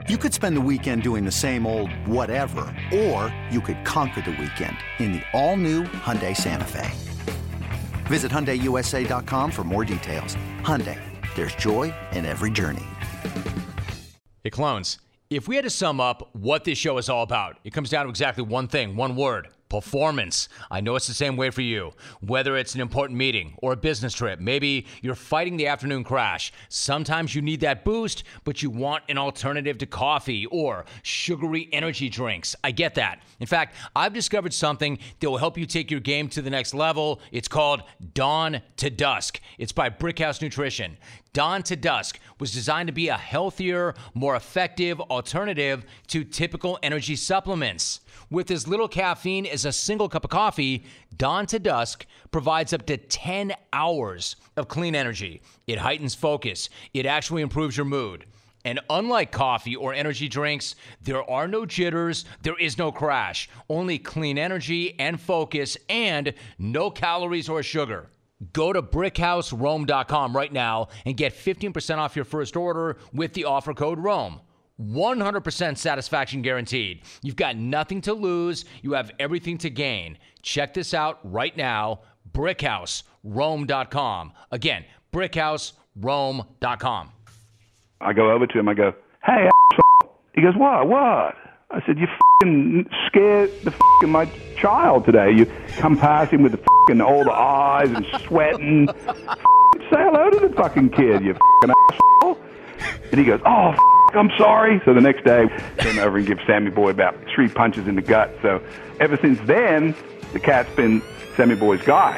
You could spend the weekend doing the same old whatever, or you could conquer the weekend in the all-new Hyundai Santa Fe. Visit HyundaiUSA.com for more details. Hyundai, there's joy in every journey. Hey, clones, if we had to sum up what this show is all about, it comes down to exactly one thing, one word: performance. I know it's the same way for you. Whether it's an important meeting or a business trip, maybe you're fighting the afternoon crash. Sometimes you need that boost, but you want an alternative to coffee or sugary energy drinks. I get that. In fact, I've discovered something that will help you take your game to the next level. It's called Dawn to Dusk. It's by Brickhouse Nutrition. Dawn to Dusk was designed to be a healthier, more effective alternative to typical energy supplements. With as little caffeine as a single cup of coffee, Dawn to Dusk provides up to 10 hours of clean energy. It heightens focus. It actually improves your mood. And unlike coffee or energy drinks, there are no jitters, there is no crash, only clean energy and focus, and no calories or sugar. Go to brickhouserome.com right now and get 15% off your first order with the offer code ROME. 100% satisfaction guaranteed. You've got nothing to lose. You have everything to gain. Check this out right now, brickhouserome.com. Again, brickhouserome.com. I go over to him, I go, "Hey, he goes, what? I said, "You f***ing scared the f***ing my child today. You come past him with the f***ing all the eyes and sweating. Say hello to the fucking kid, you f***ing asshole." And he goes, "Oh, I'm sorry." So the next day, I came over and give Sammy Boy about 3 punches in the gut. So ever since then, the cat's been Sammy Boy's guy.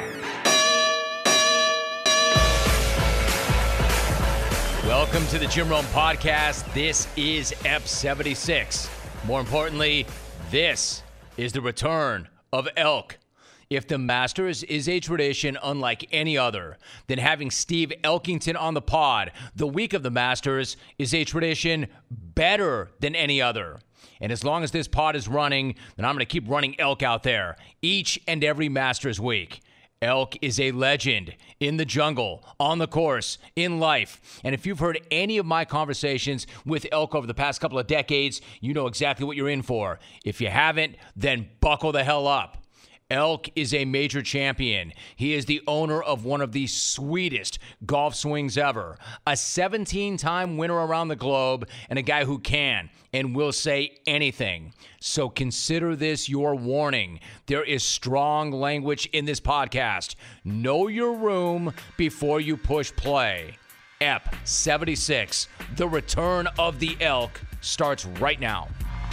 Welcome to the Jim Rome Podcast. This is Ep 76. More importantly, this is the return of Elk. If the Masters is a tradition unlike any other, then having Steve Elkington on the pod the week of the Masters is a tradition better than any other. And as long as this pod is running, then I'm going to keep running Elk out there each and every Masters week. Elk is a legend in the jungle, on the course, in life. And if you've heard any of my conversations with Elk over the past couple of decades, you know exactly what you're in for. If you haven't, then buckle the hell up. Elk is a major champion. He is the owner of one of the sweetest golf swings ever, a 17-time winner around the globe, and a guy who can and will say anything. So consider this your warning. There is strong language in this podcast. Know your room before you push play. Ep 76, the return of the Elk, starts right now.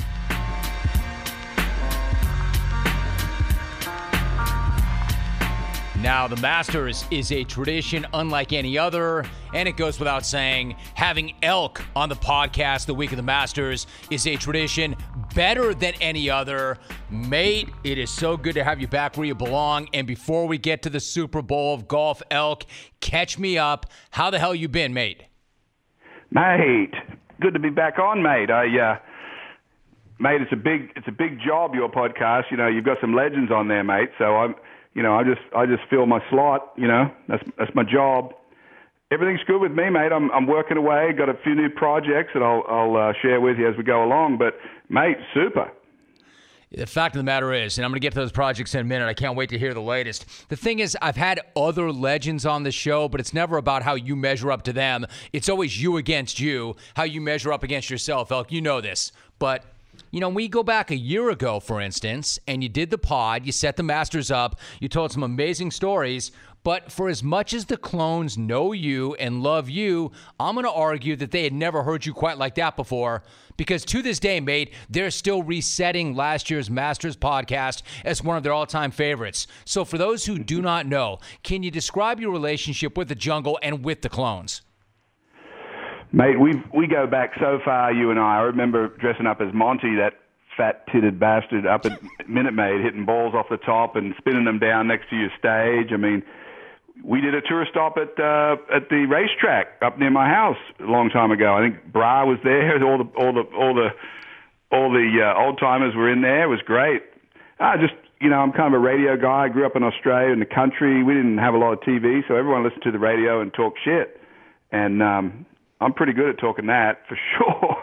Now, the Masters is a tradition unlike any other, and it goes without saying, having Elk on the podcast the week of the Masters is a tradition better than any other. Mate, it is so good to have you back where you belong, and before we get to the Super Bowl of golf, Elk, catch me up. How the hell you been, mate? Mate, good to be back on, mate. Mate, it's a big job, your podcast. You know, you've got some legends on there, mate, so I just fill my slot. You know, that's my job. Everything's good with me, mate. I'm working away. Got a few new projects that I'll share with you as we go along. But mate, super. The fact of the matter is, and I'm going to get to those projects in a minute, I can't wait to hear the latest. The thing is, I've had other legends on the show, but it's never about how you measure up to them. It's always you against you, how you measure up against yourself, Elk. You know this. But you know, we go back a year ago, for instance, and you did the pod, you set the Masters up, you told some amazing stories, but for as much as the clones know you and love you, I'm going to argue that they had never heard you quite like that before, because to this day, mate, they're still resetting last year's Masters podcast as one of their all-time favorites. So for those who do not know, can you describe your relationship with the jungle and with the clones? Mate, we go back so far, you and I. I remember dressing up as Monty, that fat-titted bastard up at Minute Maid, hitting balls off the top and spinning them down next to your stage. I mean, we did a tour stop at the racetrack up near my house a long time ago. I think Bra was there. All the old timers were in there. It was great. I'm kind of a radio guy. I grew up in Australia in the country. We didn't have a lot of TV, so everyone listened to the radio and talked shit. And I'm pretty good at talking that, for sure.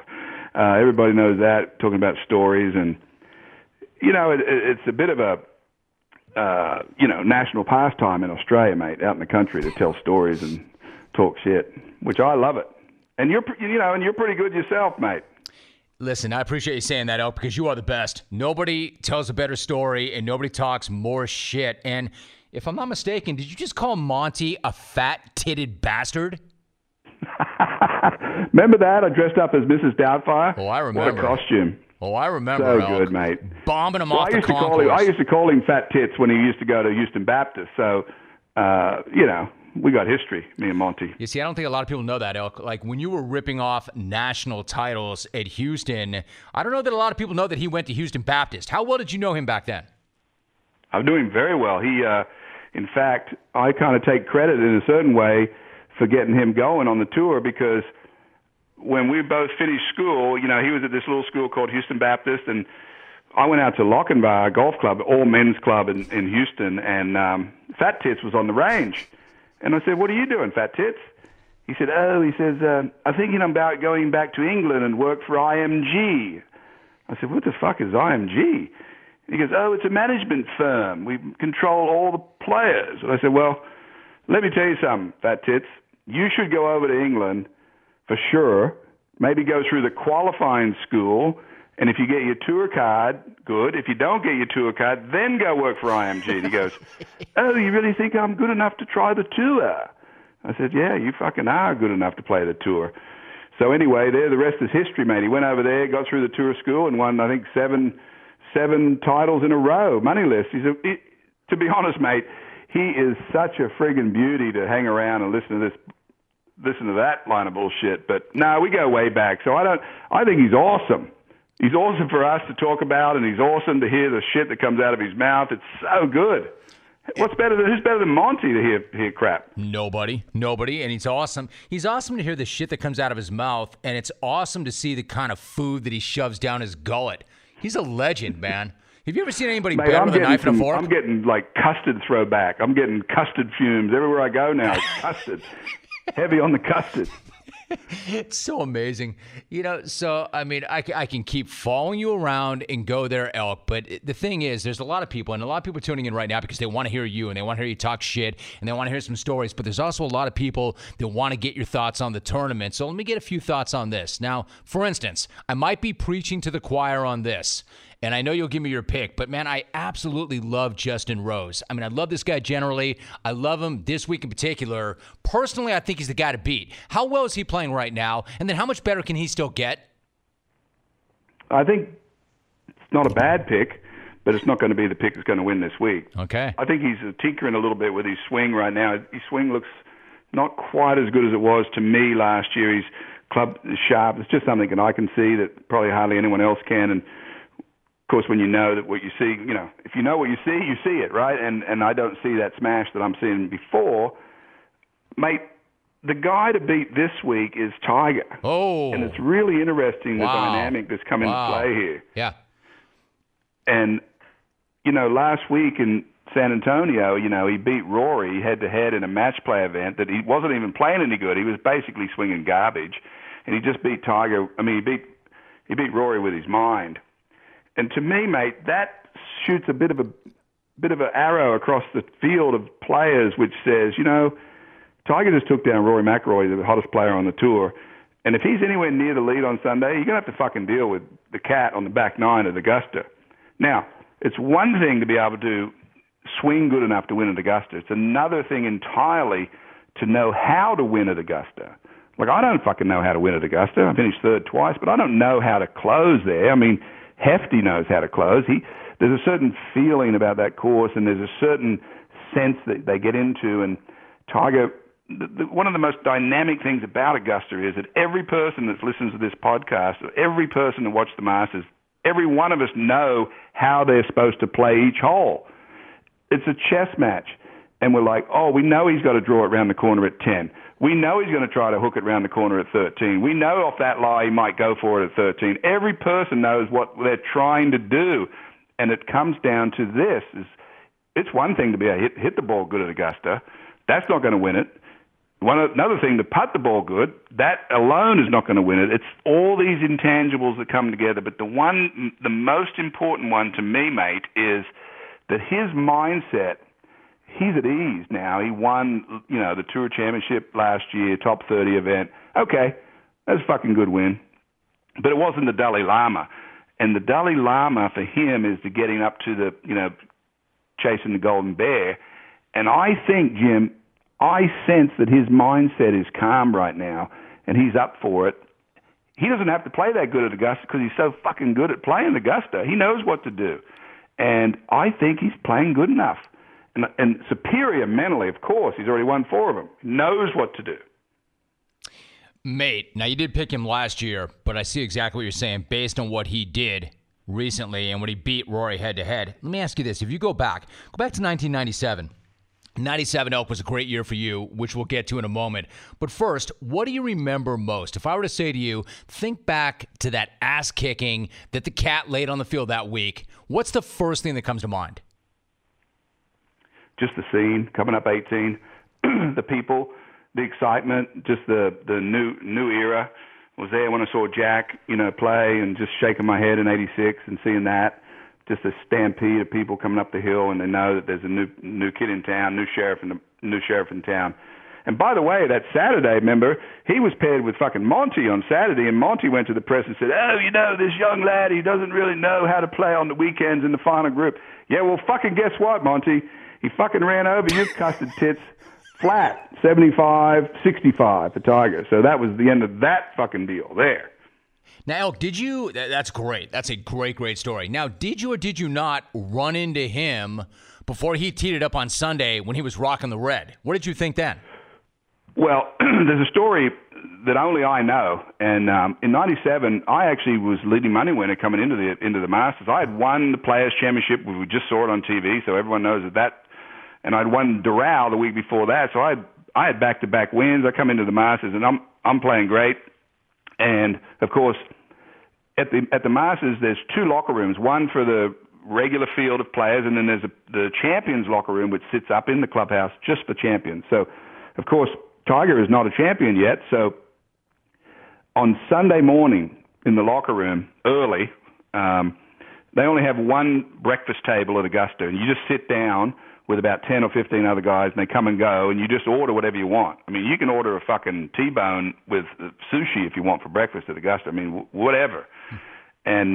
Everybody knows that, talking about stories. And, it's a bit of a, national pastime in Australia, mate, out in the country to tell stories and talk shit, which I love it. And you're pretty good yourself, mate. Listen, I appreciate you saying that, Elk, because you are the best. Nobody tells a better story, and nobody talks more shit. And if I'm not mistaken, did you just call Monty a fat-titted bastard? Remember that? I dressed up as Mrs. Doubtfire. Oh, I remember. What a costume. Oh, I remember. So Elk. good, mate. Bombing him off the concourse. I used to call him Fat Tits when he used to go to Houston Baptist. So, we got history, me and Monty. You see, I don't think a lot of people know that, Elk. Like, when you were ripping off national titles at Houston, I don't know that a lot of people know that he went to Houston Baptist. How well did you know him back then? I'm doing very well. He, in fact, I kind of take credit in a certain way for getting him going on the tour, because when we both finished school, he was at this little school called Houston Baptist, and I went out to Lochinvar Golf Club, all men's club in Houston, and Fat Tits was on the range. And I said, "What are you doing, Fat Tits?" He said, I'm thinking about going back to England and work for IMG. I said, "What the fuck is IMG?" He goes, "It's a management firm. We control all the players." And I said, "Well, let me tell you something, Fat Tits. You should go over to England for sure, maybe go through the qualifying school, and if you get your tour card, good. If you don't get your tour card, then go work for IMG." And he goes, "You really think I'm good enough to try the tour?" I said, "Yeah, you fucking are good enough to play the tour." So anyway, the rest is history, mate. He went over there, got through the tour school, and won, I think, seven titles in a row, money list. To be honest, mate, he is such a friggin' beauty to hang around and listen to that line of bullshit. But no, we go way back. So I think he's awesome. He's awesome for us to talk about, and he's awesome to hear the shit that comes out of his mouth. It's so good. Who's better than Monty to hear crap? Nobody, and he's awesome. He's awesome to hear the shit that comes out of his mouth, and it's awesome to see the kind of food that he shoves down his gullet. He's a legend, man. Have you ever seen anybody better with a knife and a fork? I'm getting like custard throwback. I'm getting custard fumes everywhere I go now. It's custard. Heavy on the custard. It's so amazing. So, I mean, I can keep following you around and go there, Elk, but the thing is, there's a lot of people tuning in right now because they want to hear you and they want to hear you talk shit and they want to hear some stories, but there's also a lot of people that want to get your thoughts on the tournament. So let me get a few thoughts on this. Now, for instance, I might be preaching to the choir on this, and I know you'll give me your pick, but man, I absolutely love Justin Rose. I mean, I love this guy generally. I love him this week in particular. Personally, I think he's the guy to beat. How well is he playing right now? And then how much better can he still get? I think it's not a bad pick, but it's not going to be the pick that's going to win this week. Okay. I think he's tinkering a little bit with his swing right now. His swing looks not quite as good as it was to me last year. His club is sharp. It's just something that I can see that probably hardly anyone else can. And of course, when you know that what you see, if you know what you see it, right? And I don't see that smash that I'm seeing before. Mate, the guy to beat this week is Tiger. Oh. And it's really interesting, the dynamic that's come into play here. Yeah. And, last week in San Antonio, he beat Rory head-to-head in a match play event that he wasn't even playing any good. He was basically swinging garbage. And he just beat Tiger. I mean, he beat Rory with his mind. And to me, mate, that shoots a bit of an arrow across the field of players, which says, Tiger just took down Rory McIlroy, the hottest player on the tour, and if he's anywhere near the lead on Sunday, you're going to have to fucking deal with the cat on the back nine at Augusta. Now, it's one thing to be able to swing good enough to win at Augusta. It's another thing entirely to know how to win at Augusta. Like, I don't fucking know how to win at Augusta. I finished third twice, but I don't know how to close there. I mean, Hefty knows how to close. There's a certain feeling about that course, and there's a certain sense that they get into. And Tiger, one of the most dynamic things about Augusta is that every person that listens to this podcast, every person that watched the Masters, every one of us know how they're supposed to play each hole. It's a chess match. And we're like, we know he's got to draw it around the corner at 10. We know he's going to try to hook it around the corner at 13. We know off that lie he might go for it at 13. Every person knows what they're trying to do. And it comes down to this. It's one thing to be able to hit the ball good at Augusta. That's not going to win it. Another thing, to putt the ball good, that alone is not going to win it. It's all these intangibles that come together. But the most important one to me, mate, is that his mindset, he's at ease now. He won, the Tour Championship last year, top 30 event. Okay, that's a fucking good win. But it wasn't the Dalai Lama. And the Dalai Lama for him is the getting up to the, chasing the golden bear. And I think, Jim, I sense that his mindset is calm right now, and he's up for it. He doesn't have to play that good at Augusta because he's so fucking good at playing Augusta. He knows what to do. And I think he's playing good enough. And superior mentally, of course. He's already won 4 of them. He knows what to do. Mate, now you did pick him last year, but I see exactly what you're saying based on what he did recently and when he beat Rory head-to-head. Let me ask you this. If you go back to 1997, 97 Elk was a great year for you, which we'll get to in a moment. But first, what do you remember most? If I were to say to you, think back to that ass-kicking that the Cat laid on the field that week, what's the first thing that comes to mind? Just the scene, coming up 18, the people, the excitement, just the new era. Was there when I saw Jack, play and just shaking my head in 86 and seeing that. Just a stampede of people coming up the hill, and they know that there's a new kid in town, new sheriff in town. And by the way, that Saturday, remember, he was paired with fucking Monty on Saturday, and Monty went to the press and said, this young lad, he doesn't really know how to play on the weekends in the final group. Yeah, well, fucking guess what, Monty? He fucking ran over your custard tits flat, 75-65 for Tiger. So that was the end of that fucking deal there. Now, Elk, that's great. That's a great, great story. Now, did you or did you not run into him before he teed it up on Sunday when he was rocking the red? What did you think then? Well, there's a story that only I know. And in 97, I actually was leading money winner coming into the Masters. I had won the Players' Championship. We just saw it on TV, so everyone knows that. And I'd won Doral the week before that, so I had back-to-back wins. I come into the Masters, and I'm playing great. And, of course, at the Masters, there's 2 locker rooms, one for the regular field of players, and then there's the champions locker room, which sits up in the clubhouse just for champions. So, of course, Tiger is not a champion yet. So on Sunday morning in the locker room, early, they only have one breakfast table at Augusta, and you just sit down with about 10 or 15 other guys, and they come and go, and you just order whatever you want. I mean, you can order a fucking T-bone with sushi if you want for breakfast at Augusta. I mean, whatever. And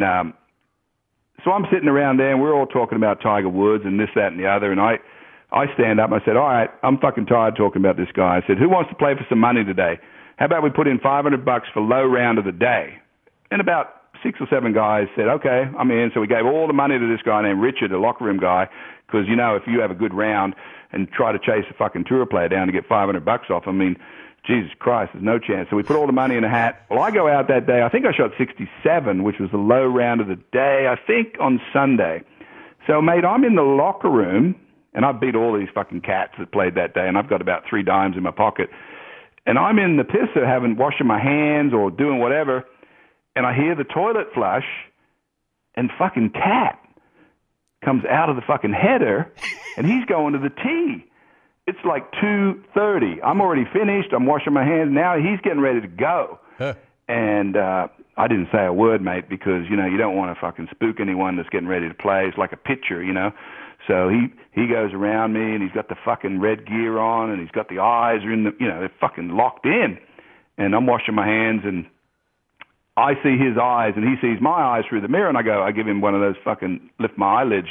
so I'm sitting around there, and we're all talking about Tiger Woods and this, that, and the other, and I stand up and I said, all right, I'm fucking tired talking about this guy. I said, who wants to play for some money today? How about we put in $500 for low round of the day? And about 6 or 7 guys said, okay, I'm in. So we gave all the money to this guy named Richard, a locker room guy, because, if you have a good round and try to chase a fucking tour player down to get $500 off, I mean, Jesus Christ, there's no chance. So we put all the money in a hat. Well, I go out that day. I think I shot 67, which was the low round of the day, I think on Sunday. So, mate, I'm in the locker room, and I beat all these fucking cats that played that day, and I've got about 3 dimes in my pocket. And I'm in the pisser washing my hands or doing whatever, and I hear the toilet flush, and fucking Cat comes out of the fucking header, and he's going to the tee. It's like 2:30. I'm already finished. I'm washing my hands. Now he's getting ready to go. And I didn't say a word, mate, because, you don't want to fucking spook anyone that's getting ready to play. It's like a pitcher, So he goes around me, and he's got the fucking red gear on, and he's got the eyes are in the, they're fucking locked in. And I'm washing my hands, and I see his eyes, and he sees my eyes through the mirror, and I give him one of those fucking lift my eyelids,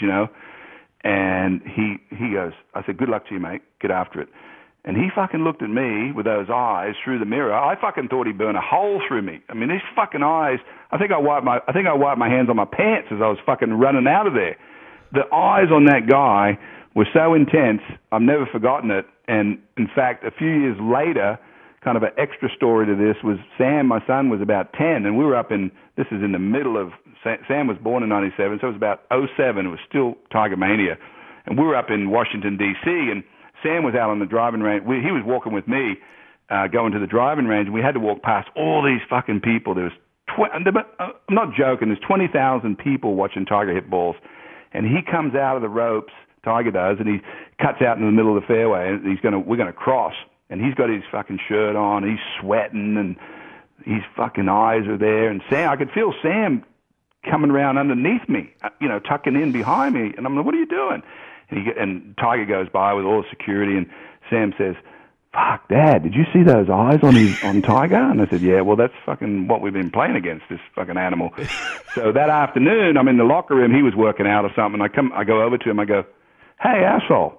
and he goes, I said, good luck to you, mate. Get after it. And he fucking looked at me with those eyes through the mirror. I fucking thought he'd burn a hole through me. I mean, these fucking eyes, I think I wiped my hands on my pants as I was fucking running out of there. The eyes on that guy were so intense, I've never forgotten it. And in fact, a few years later, kind of an extra story to this was Sam, my son, was about 10, and we were this is in the middle of, Sam was born in 97, so it was about 07, it was still Tiger Mania, and we were up in Washington, D.C., and Sam was out on the driving range. He was walking with me, going to the driving range, and we had to walk past all these fucking people. There was, I'm not joking, there's 20,000 people watching Tiger hit balls, and he comes out of the ropes, Tiger does, and he cuts out in the middle of the fairway, and we're going to cross. and he's got his fucking shirt on, he's sweating, and his fucking eyes are there, and I could feel Sam coming around underneath me, tucking in behind me, and I'm like, what are you doing? And Tiger goes by with all the security, and Sam says, fuck, Dad, did you see those eyes on Tiger? And I said, yeah, well, that's fucking what we've been playing against, this fucking animal. So that afternoon, I'm in the locker room, he was working out or something, I go over to him, I go, hey, asshole.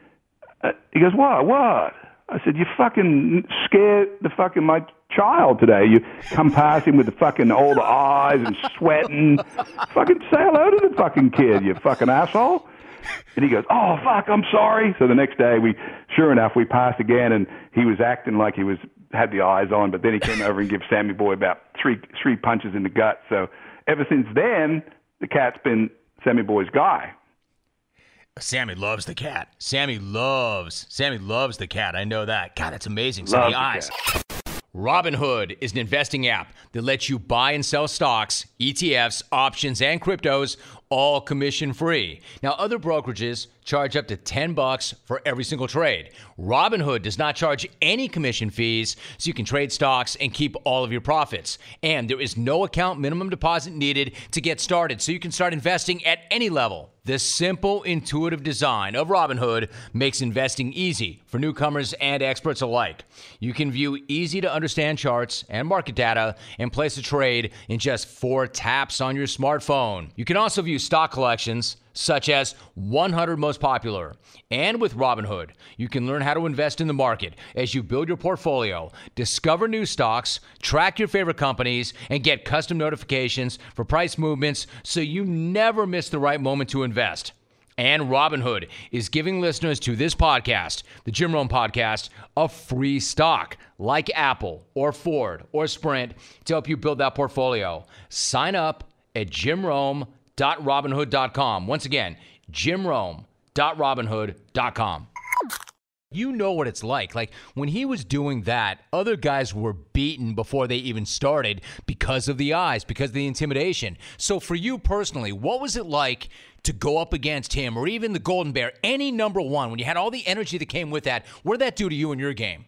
He goes, what? I said, you fucking scared the fucking my child today. You come past him with the fucking all the eyes and sweating. Fucking say hello to the fucking kid, you fucking asshole. And he goes, oh, fuck, I'm sorry. So the next day, sure enough, we passed again, and he was acting like he had the eyes on, but then he came over and gave Sammy Boy about three punches in the gut. So ever since then, the cat's been Sammy Boy's guy. Sammy loves the cat. Sammy loves the cat. I know that. God, that's amazing. So the eyes. Robinhood is an investing app that lets you buy and sell stocks, ETFs, options, and cryptos, all commission-free. Now, other brokerages charge up to $10 for every single trade. Robinhood does not charge any commission fees, so you can trade stocks and keep all of your profits. And there is no account minimum deposit needed to get started, so you can start investing at any level. The simple, intuitive design of Robinhood makes investing easy for newcomers and experts alike. You can view easy-to-understand charts and market data and place a trade in just 4 taps on your smartphone. You can also view stock collections, such as 100 most popular. And with Robinhood, you can learn how to invest in the market as you build your portfolio, discover new stocks, track your favorite companies, and get custom notifications for price movements so you never miss the right moment to invest. And Robinhood is giving listeners to this podcast, the Jim Rome Podcast, a free stock like Apple or Ford or Sprint to help you build that portfolio. Sign up at jimrome.robinhood.com. Once again, jimrome.robinhood.com. You know what it's like. Like, when he was doing that, other guys were beaten before they even started because of the eyes, because of the intimidation. So for you personally, what was it like to go up against him, or even the Golden Bear, any number one, when you had all the energy that came with that? What did that do to you in your game?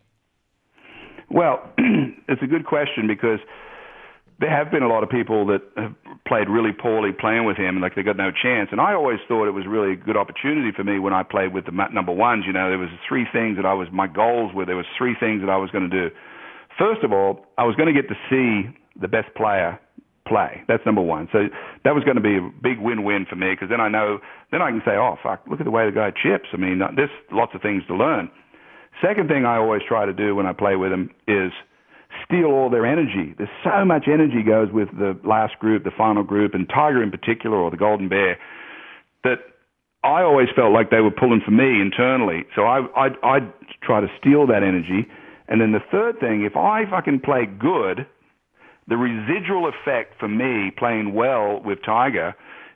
Well, it's a good question, because there have been a lot of people that have played really poorly playing with him, like they got no chance. And I always thought it was really a good opportunity for me when I played with the number ones. There was 3 things that my goals were, there was 3 things that I was going to do. First of all, I was going to get to see the best player play. That's number one. So that was going to be a big win-win for me, because then I can say, oh, fuck, look at the way the guy chips. I mean, there's lots of things to learn. Second thing I always try to do when I play with him is steal all their energy. There's so much energy goes with the last group, the final group, and Tiger in particular, or the Golden Bear, that I always felt like they were pulling for me internally. So I'd try to steal that energy. And then the third thing, if I fucking play good, the residual effect for me playing well with Tiger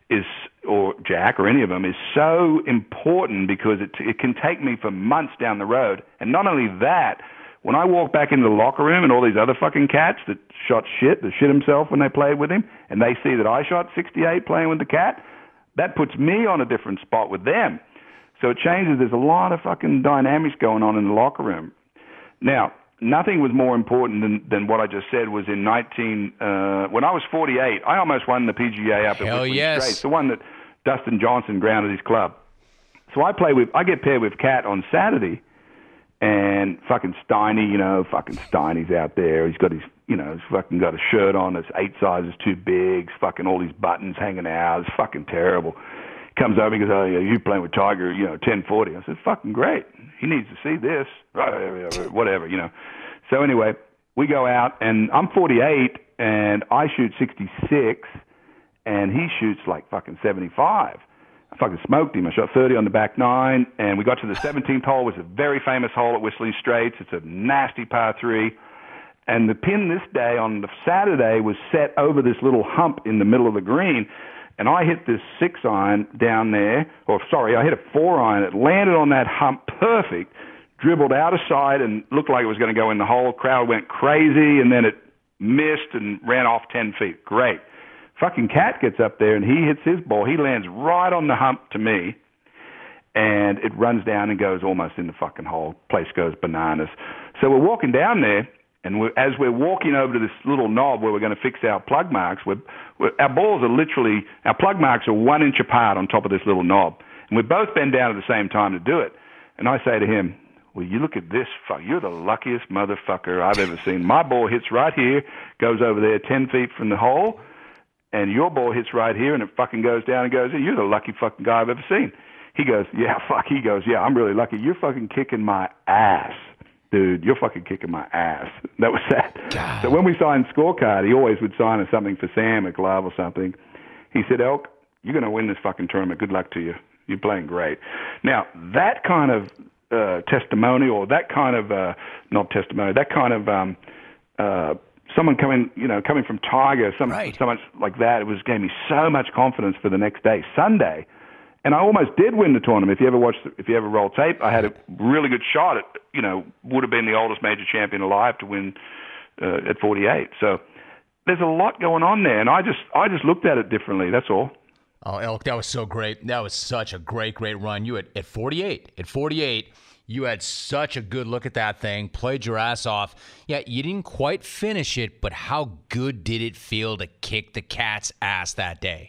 or Jack or any of them is so important, because it can take me for months down the road. And not only that, when I walk back into the locker room and all these other fucking cats that shot shit, that shit himself when they played with him, and they see that I shot 68 playing with the cat, that puts me on a different spot with them. So it changes. There's a lot of fucking dynamics going on in the locker room. Now, nothing was more important than what I just said was in when I was 48, I almost won the PGA up at Whistling Straits, the one that Dustin Johnson grounded his club. So I get paired with Cat on Saturday, and fucking Steiny, fucking Steiny's out there. He's got he's fucking got a shirt on that's 8 sizes too big, fucking all these buttons hanging out. It's fucking terrible. Comes over and goes, oh, yeah, you playing with Tiger, 1040. I said, fucking great. He needs to see this. Whatever. So anyway, we go out, and I'm 48, and I shoot 66, and he shoots like fucking 75. I fucking smoked him. I shot 30 on the back 9, and we got to the 17th hole. It was a very famous hole at Whistling Straits. It's a nasty par 3. And the pin this day on the Saturday was set over this little hump in the middle of the green. And I hit this 6-iron down there, I hit a 4-iron. It landed on that hump perfect, dribbled out of sight, and looked like it was going to go in the hole. Crowd went crazy, and then it missed and ran off 10 feet. Great. Fucking Cat gets up there, and he hits his ball. He lands right on the hump to me. and it runs down and goes almost in the fucking hole. Place goes bananas. So we're walking down there, and as we're walking over to this little knob where we're going to fix our plug marks, our balls are literally, our plug marks are 1 inch apart on top of this little knob. And we both bend down at the same time to do it. And I say to him, well, you look at this, you're the luckiest motherfucker I've ever seen. My ball hits right here, goes over there 10 feet from the hole, and your ball hits right here, and it fucking goes down and goes in. You're the lucky fucking guy I've ever seen. He goes, yeah, fuck. He goes, yeah, I'm really lucky. You're fucking kicking my ass. Dude, you're fucking kicking my ass. That was that. God. So when we signed scorecard, he always would sign us something for Sam, a glove or something. He said, Elk, you're going to win this fucking tournament. Good luck to you. You're playing great. Now, that kind of testimony, or that kind of, not testimony, that kind of someone coming from Tiger, so much like that, gave me so much confidence for the next day, Sunday. And I almost did win the tournament. If you ever roll tape, I had a really good shot at, would have been the oldest major champion alive to win at 48. So there's a lot going on there, and I just looked at it differently. That's all. Oh, Elk, that was so great. That was such a great run. You at 48, you had such a good look at that thing, played your ass off. Yeah, you didn't quite finish it, but how good did it feel to kick the cat's ass that day?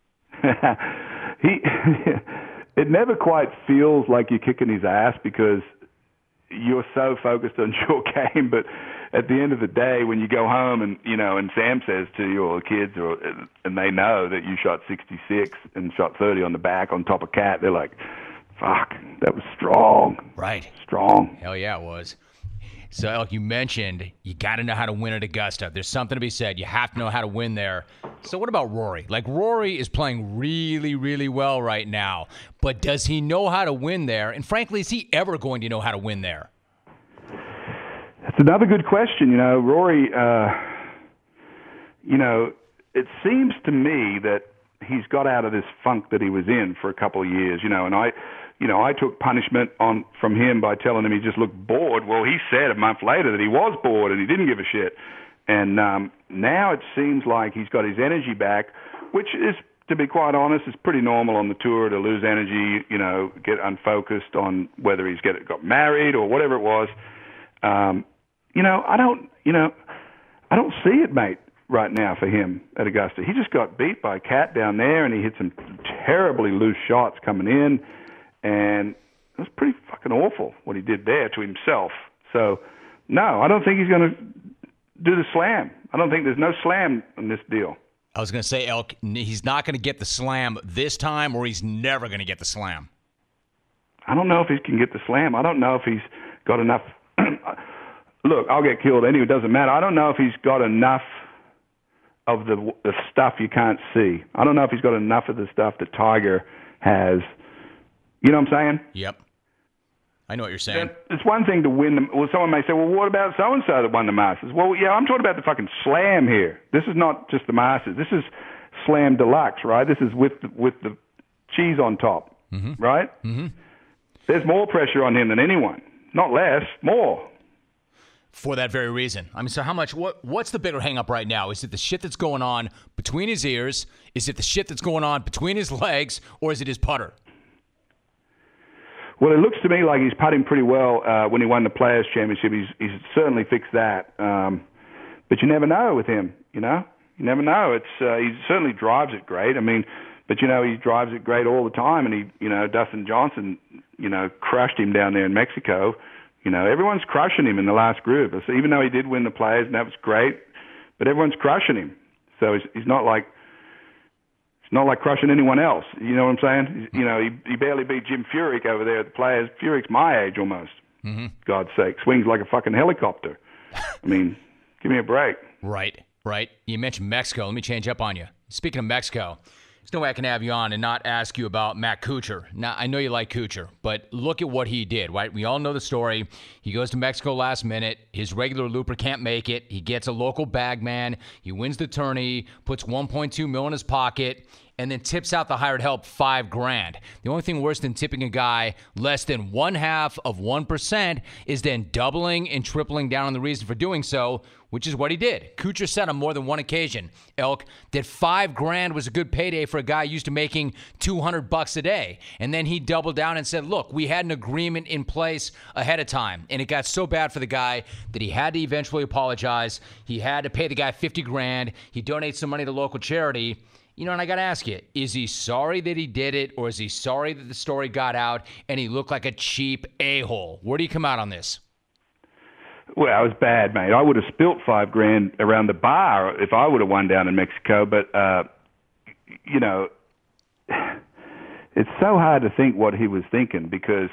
It never quite feels like you're kicking his ass because you're so focused on your game. But at the end of the day, when you go home and and Sam says to you or the kids, and they know that you shot 66 and shot 30 on the back on top of Cat, they're like, "Fuck, that was strong." Right. Strong. Hell yeah, it was. So, Elk, you mentioned you got to know how to win at Augusta. There's something to be said. You have to know how to win there. So what about Rory? Like, Rory is playing really, really well right now. But does he know how to win there? And frankly, is he ever going to know how to win there? That's another good question. Rory, it seems to me that he's got out of this funk that he was in for a couple of years, and I took punishment from him by telling him he just looked bored. Well, he said a month later that he was bored and he didn't give a shit. And now it seems like he's got his energy back, which is, to be quite honest, is pretty normal on the tour to lose energy, get unfocused on whether he's got married or whatever it was. I don't see it, mate, right now for him at Augusta. He just got beat by Cat down there, and he hit some terribly loose shots coming in. And it was pretty fucking awful what he did there to himself. So, no, I don't think he's going to do the slam. I don't think there's no slam in this deal. I was going to say, Elk, he's not going to get the slam this time, or he's never going to get the slam. I don't know if he can get the slam. I don't know if he's got enough. Look, I'll get killed anyway. It doesn't matter. I don't know if he's got enough of the stuff you can't see. I don't know if he's got enough of the stuff that Tiger has. You know what I'm saying? Yep. I know what you're saying. It's one thing to win them. Well, someone may say, well, what about so-and-so that won the Masters? Well, yeah, I'm talking about the fucking slam here. This is not just the Masters. This is slam deluxe, right? This is with the cheese on top, right? Mm-hmm. There's more pressure on him than anyone. Not less, more. For that very reason. I mean, so how much, what's the bigger hang-up right now? Is it the shit that's going on between his ears? Is it the shit that's going on between his legs? Or is it his putter? Well, it looks to me like he's putting pretty well when he won the Players' Championship. He's certainly fixed that. But you never know with him, You never know. He certainly drives it great. I mean, but, he drives it great all the time. And Dustin Johnson, crushed him down there in Mexico. Everyone's crushing him in the last group. So even though he did win the Players, and that was great, but everyone's crushing him. So he's not like crushing anyone else. You know what I'm saying? He barely beat Jim Furyk over there at the Players. Furyk's my age almost. Mm-hmm. God's sake, swings like a fucking helicopter. I mean, give me a break. Right. You mentioned Mexico. Let me change up on you. Speaking of Mexico, there's no way I can have you on and not ask you about Matt Kuchar. Now, I know you like Kuchar, but look at what he did, right? We all know the story. He goes to Mexico last minute. His regular looper can't make it. He gets a local bag man. He wins the tourney, puts $1.2 million in his pocket, and then tips out the hired help $5,000. The only thing worse than tipping a guy less than 0.5% is then doubling and tripling down on the reason for doing so, which is what he did. Kuchar said on more than one occasion, Elk, that $5,000 was a good payday for a guy used to making $200 a day. And then he doubled down and said, look, we had an agreement in place ahead of time. And it got so bad for the guy that he had to eventually apologize. He had to pay the guy $50,000. He donates some money to local charity. You know, and I got to ask you, is he sorry that he did it, or is he sorry that the story got out and he looked like a cheap a-hole? Where do you come out on this? Well, I was bad, mate. I would have spilt $5,000 around the bar if I would have won down in Mexico. But, you know, it's so hard to think what he was thinking because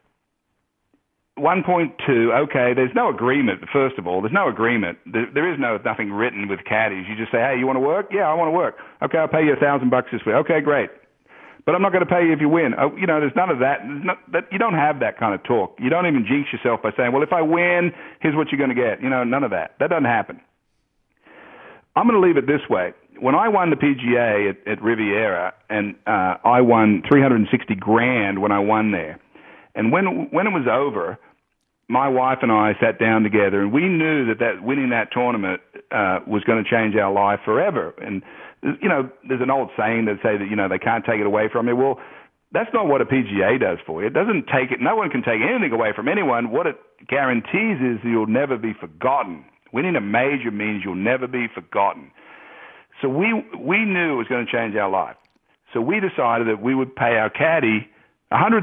1.2, okay, there's no agreement, first of all. There's no agreement. There is nothing written with caddies. You just say, hey, you want to work? Yeah, I want to work. Okay, I'll pay you $1,000 this week. Okay, great. But I'm not going to pay you if you win. You know, there's none of that. You don't have that kind of talk. You don't even jinx yourself by saying, well, if I win, here's what you're going to get. You know, none of that. That doesn't happen. I'm going to leave it this way. When I won the PGA at Riviera, and I won $360,000 when I won there, and when it was over, my wife and I sat down together, and we knew that winning that tournament was going to change our life forever. And you know, there's an old saying that say that, you know, they can't take it away from you. Well, that's not what a PGA does for you. It doesn't take it. No one can take anything away from anyone. What it guarantees is you'll never be forgotten. Winning a major means you'll never be forgotten. So we knew it was going to change our life. So we decided that we would pay our caddy $100,000,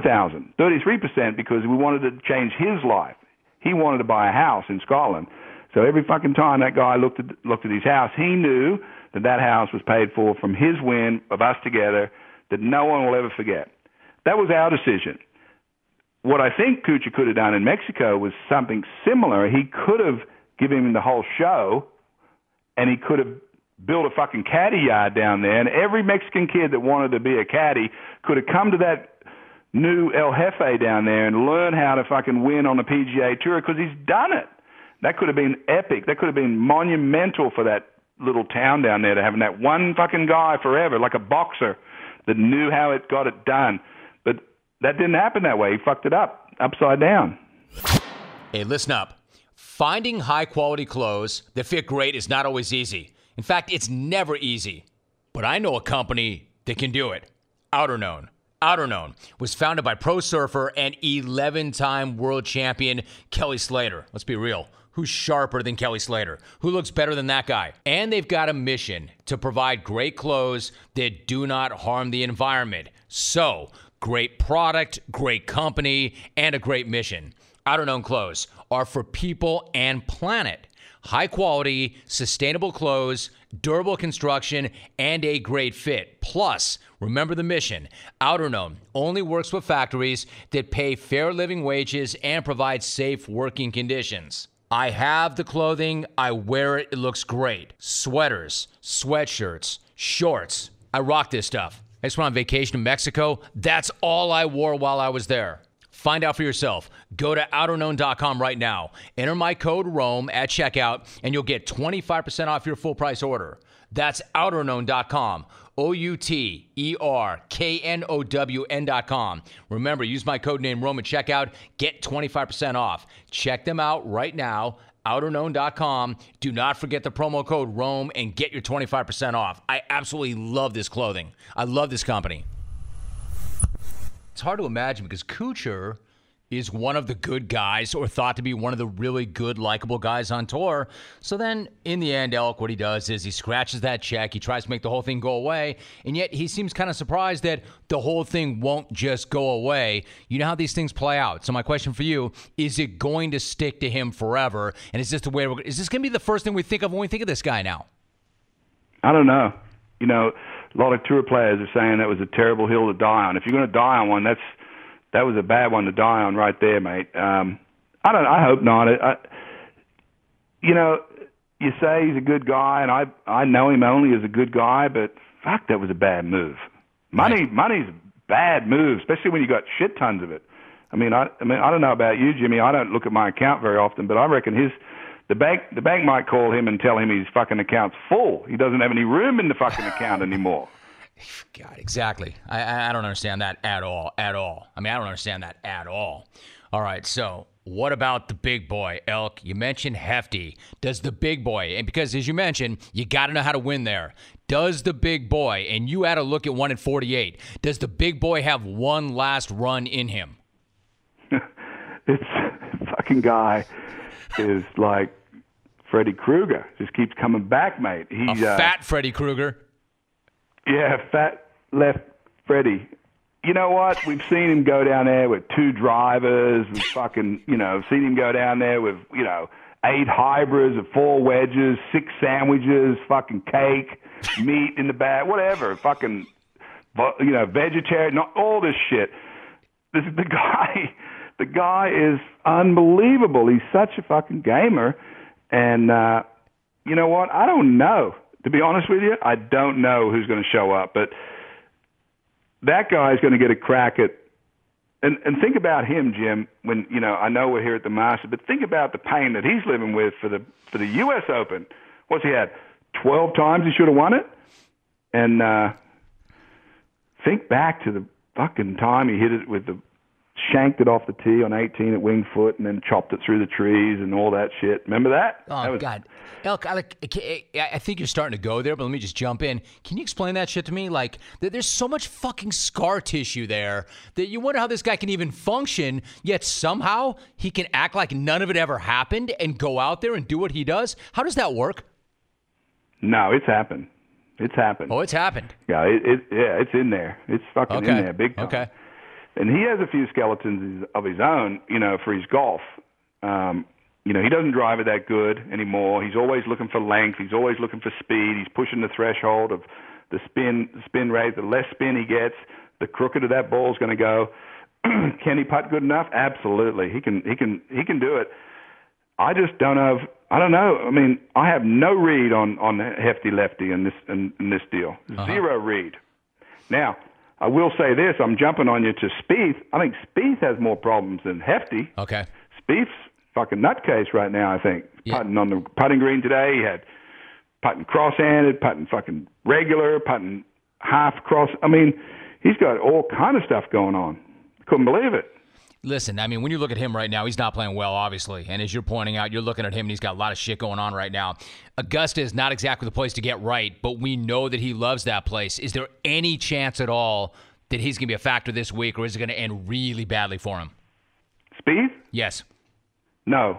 33%, because we wanted to change his life. He wanted to buy a house in Scotland. So every fucking time that guy looked at his house, he knew that house was paid for from his win of us together that no one will ever forget. That was our decision. What I think Kuchar could have done in Mexico was something similar. He could have given him the whole show, and he could have built a fucking caddy yard down there, and every Mexican kid that wanted to be a caddy could have come to that new El Jefe down there and learn how to fucking win on the PGA Tour because he's done it. That could have been epic. That could have been monumental for that little town down there to having that one fucking guy forever, like a boxer that knew how it got it done. But that didn't happen that way. He fucked it up, upside down. Hey, listen up. Finding high-quality clothes that fit great is not always easy. In fact, it's never easy. But I know a company that can do it. Outerknown. Outerknown was founded by pro surfer and 11-time world champion Kelly Slater. Let's be real. Who's sharper than Kelly Slater? Who looks better than that guy? And they've got a mission to provide great clothes that do not harm the environment. So, great product, great company, and a great mission. Outerknown clothes are for people and planet. High quality, sustainable clothes, durable construction, and a great fit. Plus, remember the mission. Outerknown only works with factories that pay fair living wages and provide safe working conditions. I have the clothing. I wear it. It looks great. Sweaters, sweatshirts, shorts. I rock this stuff. I just went on vacation in Mexico. That's all I wore while I was there. Find out for yourself. Go to outerknown.com right now. Enter my code ROME at checkout, and you'll get 25% off your full price order. That's outerknown.com. outerknown.com. Remember, use my code name ROME at checkout. Get 25% off. Check them out right now. outerknown.com. Do not forget the promo code ROME and get your 25% off. I absolutely love this clothing. I love this company. It's hard to imagine because Kuchar is one of the good guys or thought to be one of the really good, likable guys on tour. So then, in the end, Elk, what he does is he scratches that check. He tries to make the whole thing go away. And yet, he seems kind of surprised that the whole thing won't just go away. You know how these things play out. So my question for you, is it going to stick to him forever? And is this the way is this going to be the first thing we think of when we think of this guy now? I don't know. You know, a lot of tour players are saying that was a terrible hill to die on. If you're going to die on one, that was a bad one to die on right there, mate. I hope not. You know, you say he's a good guy, and I know him only as a good guy, but fuck, that was a bad move. Money's a bad move, especially when you got shit tons of it. I mean, I don't know about you, Jimmy. I don't look at my account very often, but I reckon the bank might call him and tell him his fucking account's full. He doesn't have any room in the fucking account anymore. God, exactly. I don't understand that at all. I mean, I don't understand that at all. All right, so what about the big boy, Elk? You mentioned Hefty. Does the big boy, and because as you mentioned, you got to know how to win there. Does the big boy, and you had a look at 1-48, does the big boy have one last run in him? This fucking guy is like Freddy Krueger. Just keeps coming back, mate. He's a fat Freddy Krueger. Yeah, fat left Freddy. You know what? We've seen him go down there with 2 drivers. We've fucking, seen him go down there with, 8 hybrids, 4 wedges, 6 sandwiches, fucking cake, meat in the bag, whatever. Fucking, vegetarian, all this shit. This is the guy. The guy is unbelievable. He's such a fucking gamer. And you know what? I don't know. To be honest with you, I don't know who's going to show up. But that guy is going to get a crack at. And think about him, Jim. When I know we're here at the Masters, but think about the pain that he's living with for the U.S. Open. What's he had? 12 times he should have won it. And think back to the fucking time he hit it with shanked it off the tee on 18 at Winged Foot and then chopped it through the trees and all that shit. Remember that? Oh, God. Elk, I think you're starting to go there, but let me just jump in. Can you explain that shit to me? Like, there's so much fucking scar tissue there that you wonder how this guy can even function, yet somehow he can act like none of it ever happened and go out there and do what he does. How does that work? No, it's happened. It's happened. Oh, it's happened. Yeah, it's in there. It's fucking in there big time. Okay. And he has a few skeletons of his own, for his golf. He doesn't drive it that good anymore. He's always looking for length. He's always looking for speed. He's pushing the threshold of the spin rate. The less spin he gets, the crookeder that ball's going to go. Can he putt good enough? Absolutely. He can do it. I just don't know. I don't know. I mean, I have no read on Hefty Lefty in this deal. Zero read. Now, I will say this. I'm jumping on you to Spieth. I think Spieth has more problems than Hefty. Okay. Spieth's fucking nutcase right now, I think. Yeah. Putting on the putting green today. He had putting cross-handed, putting fucking regular, putting half cross. I mean, he's got all kind of stuff going on. Couldn't believe it. Listen, I mean, when you look at him right now, he's not playing well, obviously. And as you're pointing out, you're looking at him and he's got a lot of shit going on right now. Augusta is not exactly the place to get right, but we know that he loves that place. Is there any chance at all that he's going to be a factor this week, or is it going to end really badly for him? Spieth? Yes. No.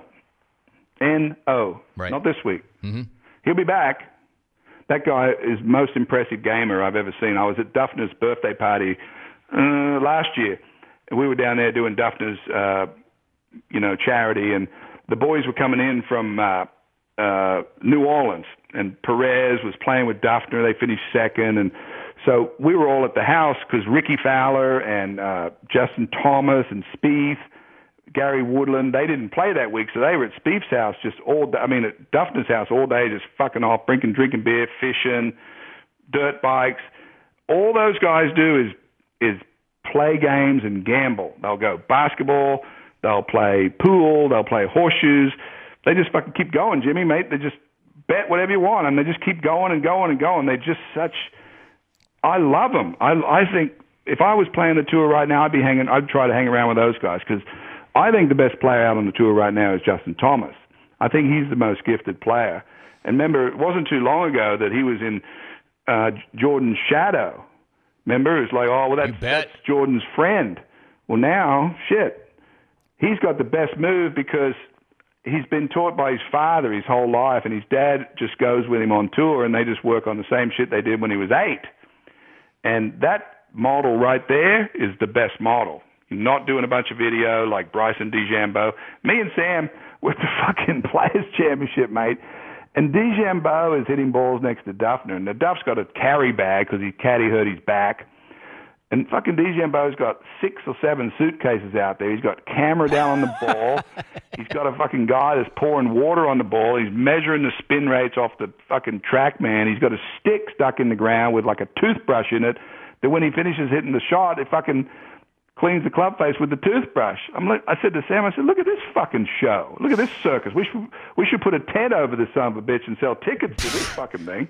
N-O. Right. Not this week. Mm-hmm. He'll be back. That guy is the most impressive gamer I've ever seen. I was at Duffner's birthday party last year. And we were down there doing Duffner's, charity, and the boys were coming in from New Orleans, and Perez was playing with Duffner. They finished second, and so we were all at the house because Ricky Fowler and Justin Thomas and Spieth, Gary Woodland, they didn't play that week, so they were at Spieth's house just all day. I mean, at Duffner's house all day, just fucking off, drinking beer, fishing, dirt bikes. All those guys do is play games and gamble. They'll go basketball, they'll play pool, they'll play horseshoes. They just fucking keep going, Jimmy, mate. They just bet whatever you want, and they just keep going and going and going. They're just such. I love them. I think if I was playing the tour right now, I'd try to hang around with those guys because I think the best player out on the tour right now is Justin Thomas. I think he's the most gifted player. And remember, it wasn't too long ago that he was in Jordan's shadow. Remember, it's like, oh, well, that's Jordan's friend. Well, now, shit, he's got the best move because he's been taught by his father his whole life, and his dad just goes with him on tour, and they just work on the same shit they did when he was 8. And that model right there is the best model. You're not doing a bunch of video like Bryson DeChambeau. Me and Sam were at the fucking Players Championship, mate. And DeChambeau is hitting balls next to Duffner. And the Duff's got a carry bag because his caddy hurt his back. And fucking DeChambeau's got 6 or 7 suitcases out there. He's got camera down on the ball. He's got a fucking guy that's pouring water on the ball. He's measuring the spin rates off the fucking TrackMan. He's got a stick stuck in the ground with like a toothbrush in it that when he finishes hitting the shot, it fucking cleans the club face with the toothbrush. I said to Sam, look at this fucking show. Look at this circus. We should put a tent over this son of a bitch and sell tickets to this fucking thing.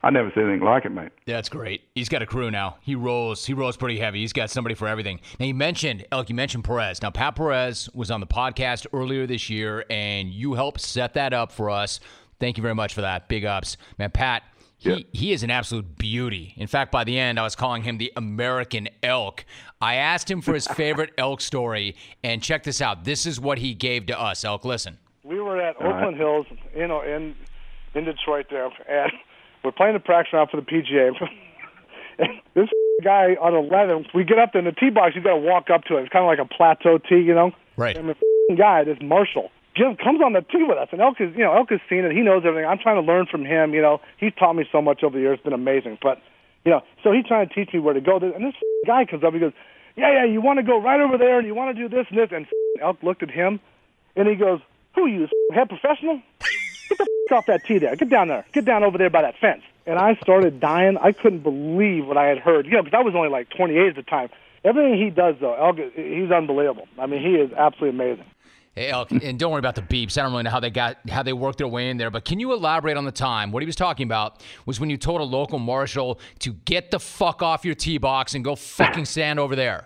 I never seen anything like it, mate. That's great. He's got a crew now. He rolls pretty heavy. He's got somebody for everything. Now, you mentioned Perez. Now, Pat Perez was on the podcast earlier this year, and you helped set that up for us. Thank you very much for that. Big ups. Man, Pat, he is an absolute beauty. In fact, by the end, I was calling him the American elk. I asked him for his favorite elk story, and check this out. This is what he gave to us. Elk, listen. We were at Oakland Hills, in Detroit there, and we're playing the practice round for the PGA. And this guy on 11, we get up there in the tee box, you got to walk up to it. It's kind of like a plateau tee, you know? Right. And the guy, this Marshall, Jim comes on the tee with us, and Elk has seen it. He knows everything. I'm trying to learn from him. You know, he's taught me so much over the years. It's been amazing. But, so he's trying to teach me where to go. And this guy comes up. He goes, yeah, you want to go right over there, and you want to do this and this. And Elk looked at him, and he goes, who are you, head professional? Get the off that tee there. Get down there. Get down over there by that fence. And I started dying. I couldn't believe what I had heard. Because I was only like 28 at the time. Everything he does, though, Elk, he's unbelievable. I mean, he is absolutely amazing. Hey, Elk, and don't worry about the beeps. I don't really know how they worked their way in there, but can you elaborate on the time? What he was talking about was when you told a local marshal to get the fuck off your tee box and go fucking stand over there.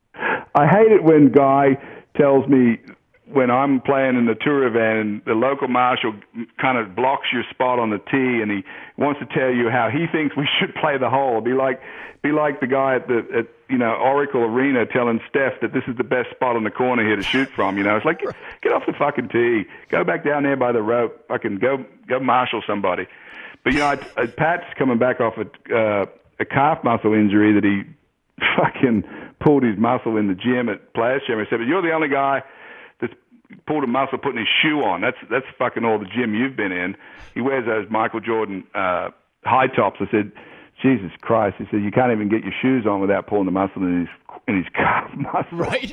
I hate it when Guy tells me when I'm playing in the tour event and the local marshal kind of blocks your spot on the tee and he wants to tell you how he thinks we should play the hole. Be like the guy at Oracle Arena telling Steph that this is the best spot on the corner here to shoot from. It's like get off the fucking tee, go back down there by the rope, fucking go marshal somebody. But Pat's coming back off a calf muscle injury that he fucking pulled his muscle in the gym at Players Championship. But you're the only guy that's pulled a muscle putting his shoe on. That's fucking all the gym you've been in. He wears those Michael Jordan high tops. I said, Jesus Christ. He said, you can't even get your shoes on without pulling the muscle in his calf muscle. Right?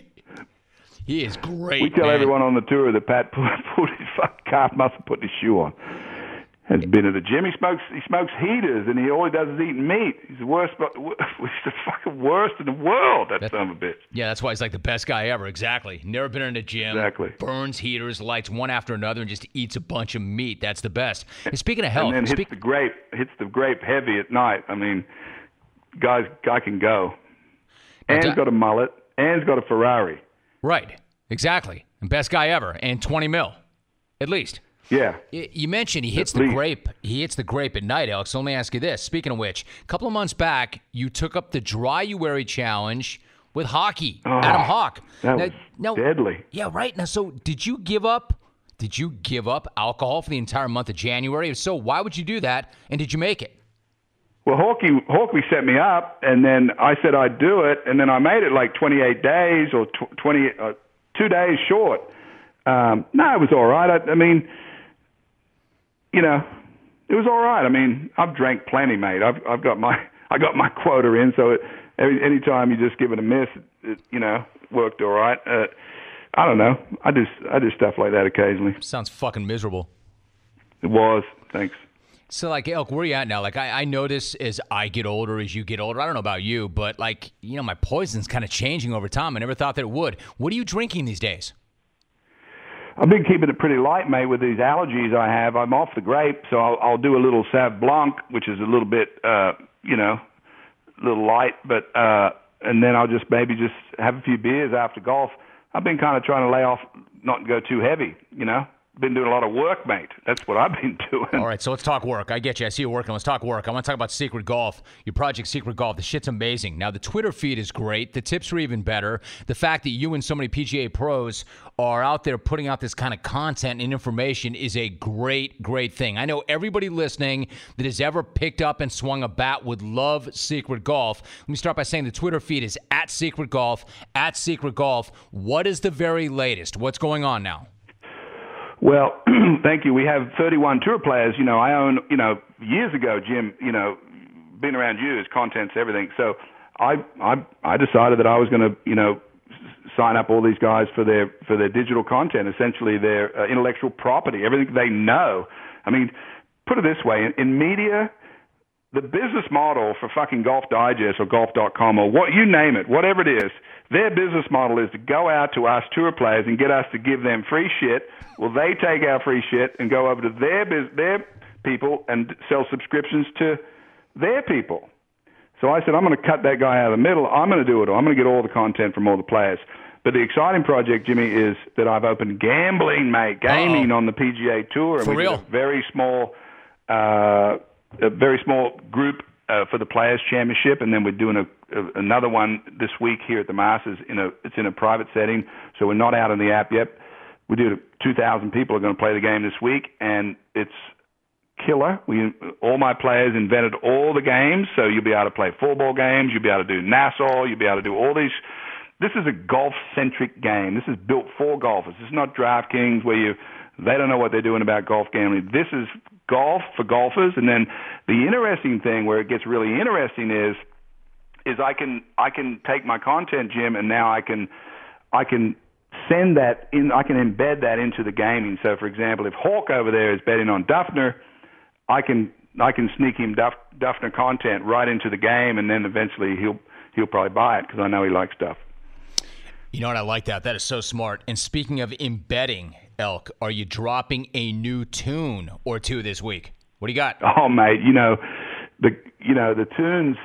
He is great, We tell everyone on the tour that Pat pulled his calf muscle putting his shoe on. Has been at the gym. He smokes heaters, and all he does is eat meat. He's the worst. He's the fucking worst in the world. That son of a bitch. Yeah, that's why he's like the best guy ever. Exactly. Never been in a gym. Exactly. Burns heaters, lights one after another, and just eats a bunch of meat. That's the best. And speaking of health, and then hits the grape heavy at night. I mean, guy can go. And he's got a mullet. And he's got a Ferrari. Right. Exactly. And best guy ever. And 20 mil, at least. Yeah. You mentioned he hits the grape. He hits the grape at night, Alex. So let me ask you this. Speaking of which, a couple of months back, you took up the Dry-U-Wary Challenge with Hockey, Adam Hawk. That was deadly. Yeah, right. Now, so did you give up alcohol for the entire month of January? If so, why would you do that? And did you make it? Well, Hawkey set me up, and then I said I'd do it, and then I made it like 28 days or 2 days short. No, it was all right. I mean, it was all right. I mean, I've drank plenty, mate. I got my quota in. So any time you just give it a miss, it worked all right. I don't know. I do stuff like that occasionally. Sounds fucking miserable. It was. Thanks. So, Elk, where are you at now? I notice as I get older, as you get older, I don't know about you, but, my poison's kind of changing over time. I never thought that it would. What are you drinking these days? I've been keeping it pretty light, mate, with these allergies I have. I'm off the grape, so I'll do a little Sauv Blanc, which is a little bit, a little light, but and then I'll just have a few beers after golf. I've been kind of trying to lay off, not go too heavy, Been doing a lot of work, mate. That's what I've been doing. All right, so let's talk work. I get you. I see you working. Let's talk work. I want to talk about Secret Golf, your project Secret Golf. The shit's amazing. Now, the Twitter feed is great. The tips are even better. The fact that you and so many PGA pros are out there putting out this kind of content and information is a great, great thing. I know everybody listening that has ever picked up and swung a bat would love Secret Golf. Let me start by saying the Twitter feed is at Secret Golf, at Secret Golf. What is the very latest? What's going on now? Well, thank you. We have 31 tour players. I own, years ago, Jim, being around you, his contents, everything. So I decided that I was going to, sign up all these guys for their digital content, essentially their intellectual property, everything they know. I mean, put it this way, in media, the business model for fucking Golf Digest or Golf.com or what you name it, whatever it is, their business model is to go out to us tour players and get us to give them free shit. Well, they take our free shit and go over to their people and sell subscriptions to their people. So I said, I'm going to cut that guy out of the middle. I'm going to do it all. I'm going to get all the content from all the players. But the exciting project, Jimmy, is that I've opened gambling, mate, gaming on the PGA Tour. For and we real? did a very small group for the Players Championship, and then we're doing another one this week here at the Masters. It's in a private setting, so we're not out on the app yet. We do 2,000 people are going to play the game this week, and it's killer. All my players invented all the games, so you'll be able to play football games, you'll be able to do Nassau, you'll be able to do all these. This is a golf-centric game. This is built for golfers. This is not DraftKings where they don't know what they're doing about golf gambling. This is golf for golfers. And then the interesting thing where it gets really interesting is I can take my content, Jim, and now I can send that in. I can embed that into the gaming. So, for example, if Hawk over there is betting on Duffner, I can sneak him Duffner content right into the game, and then eventually he'll probably buy it because I know he likes Duff. You know what? I like that. That is so smart. And speaking of embedding, Elk, are you dropping a new tune or two this week? What do you got? Oh, mate, the tunes.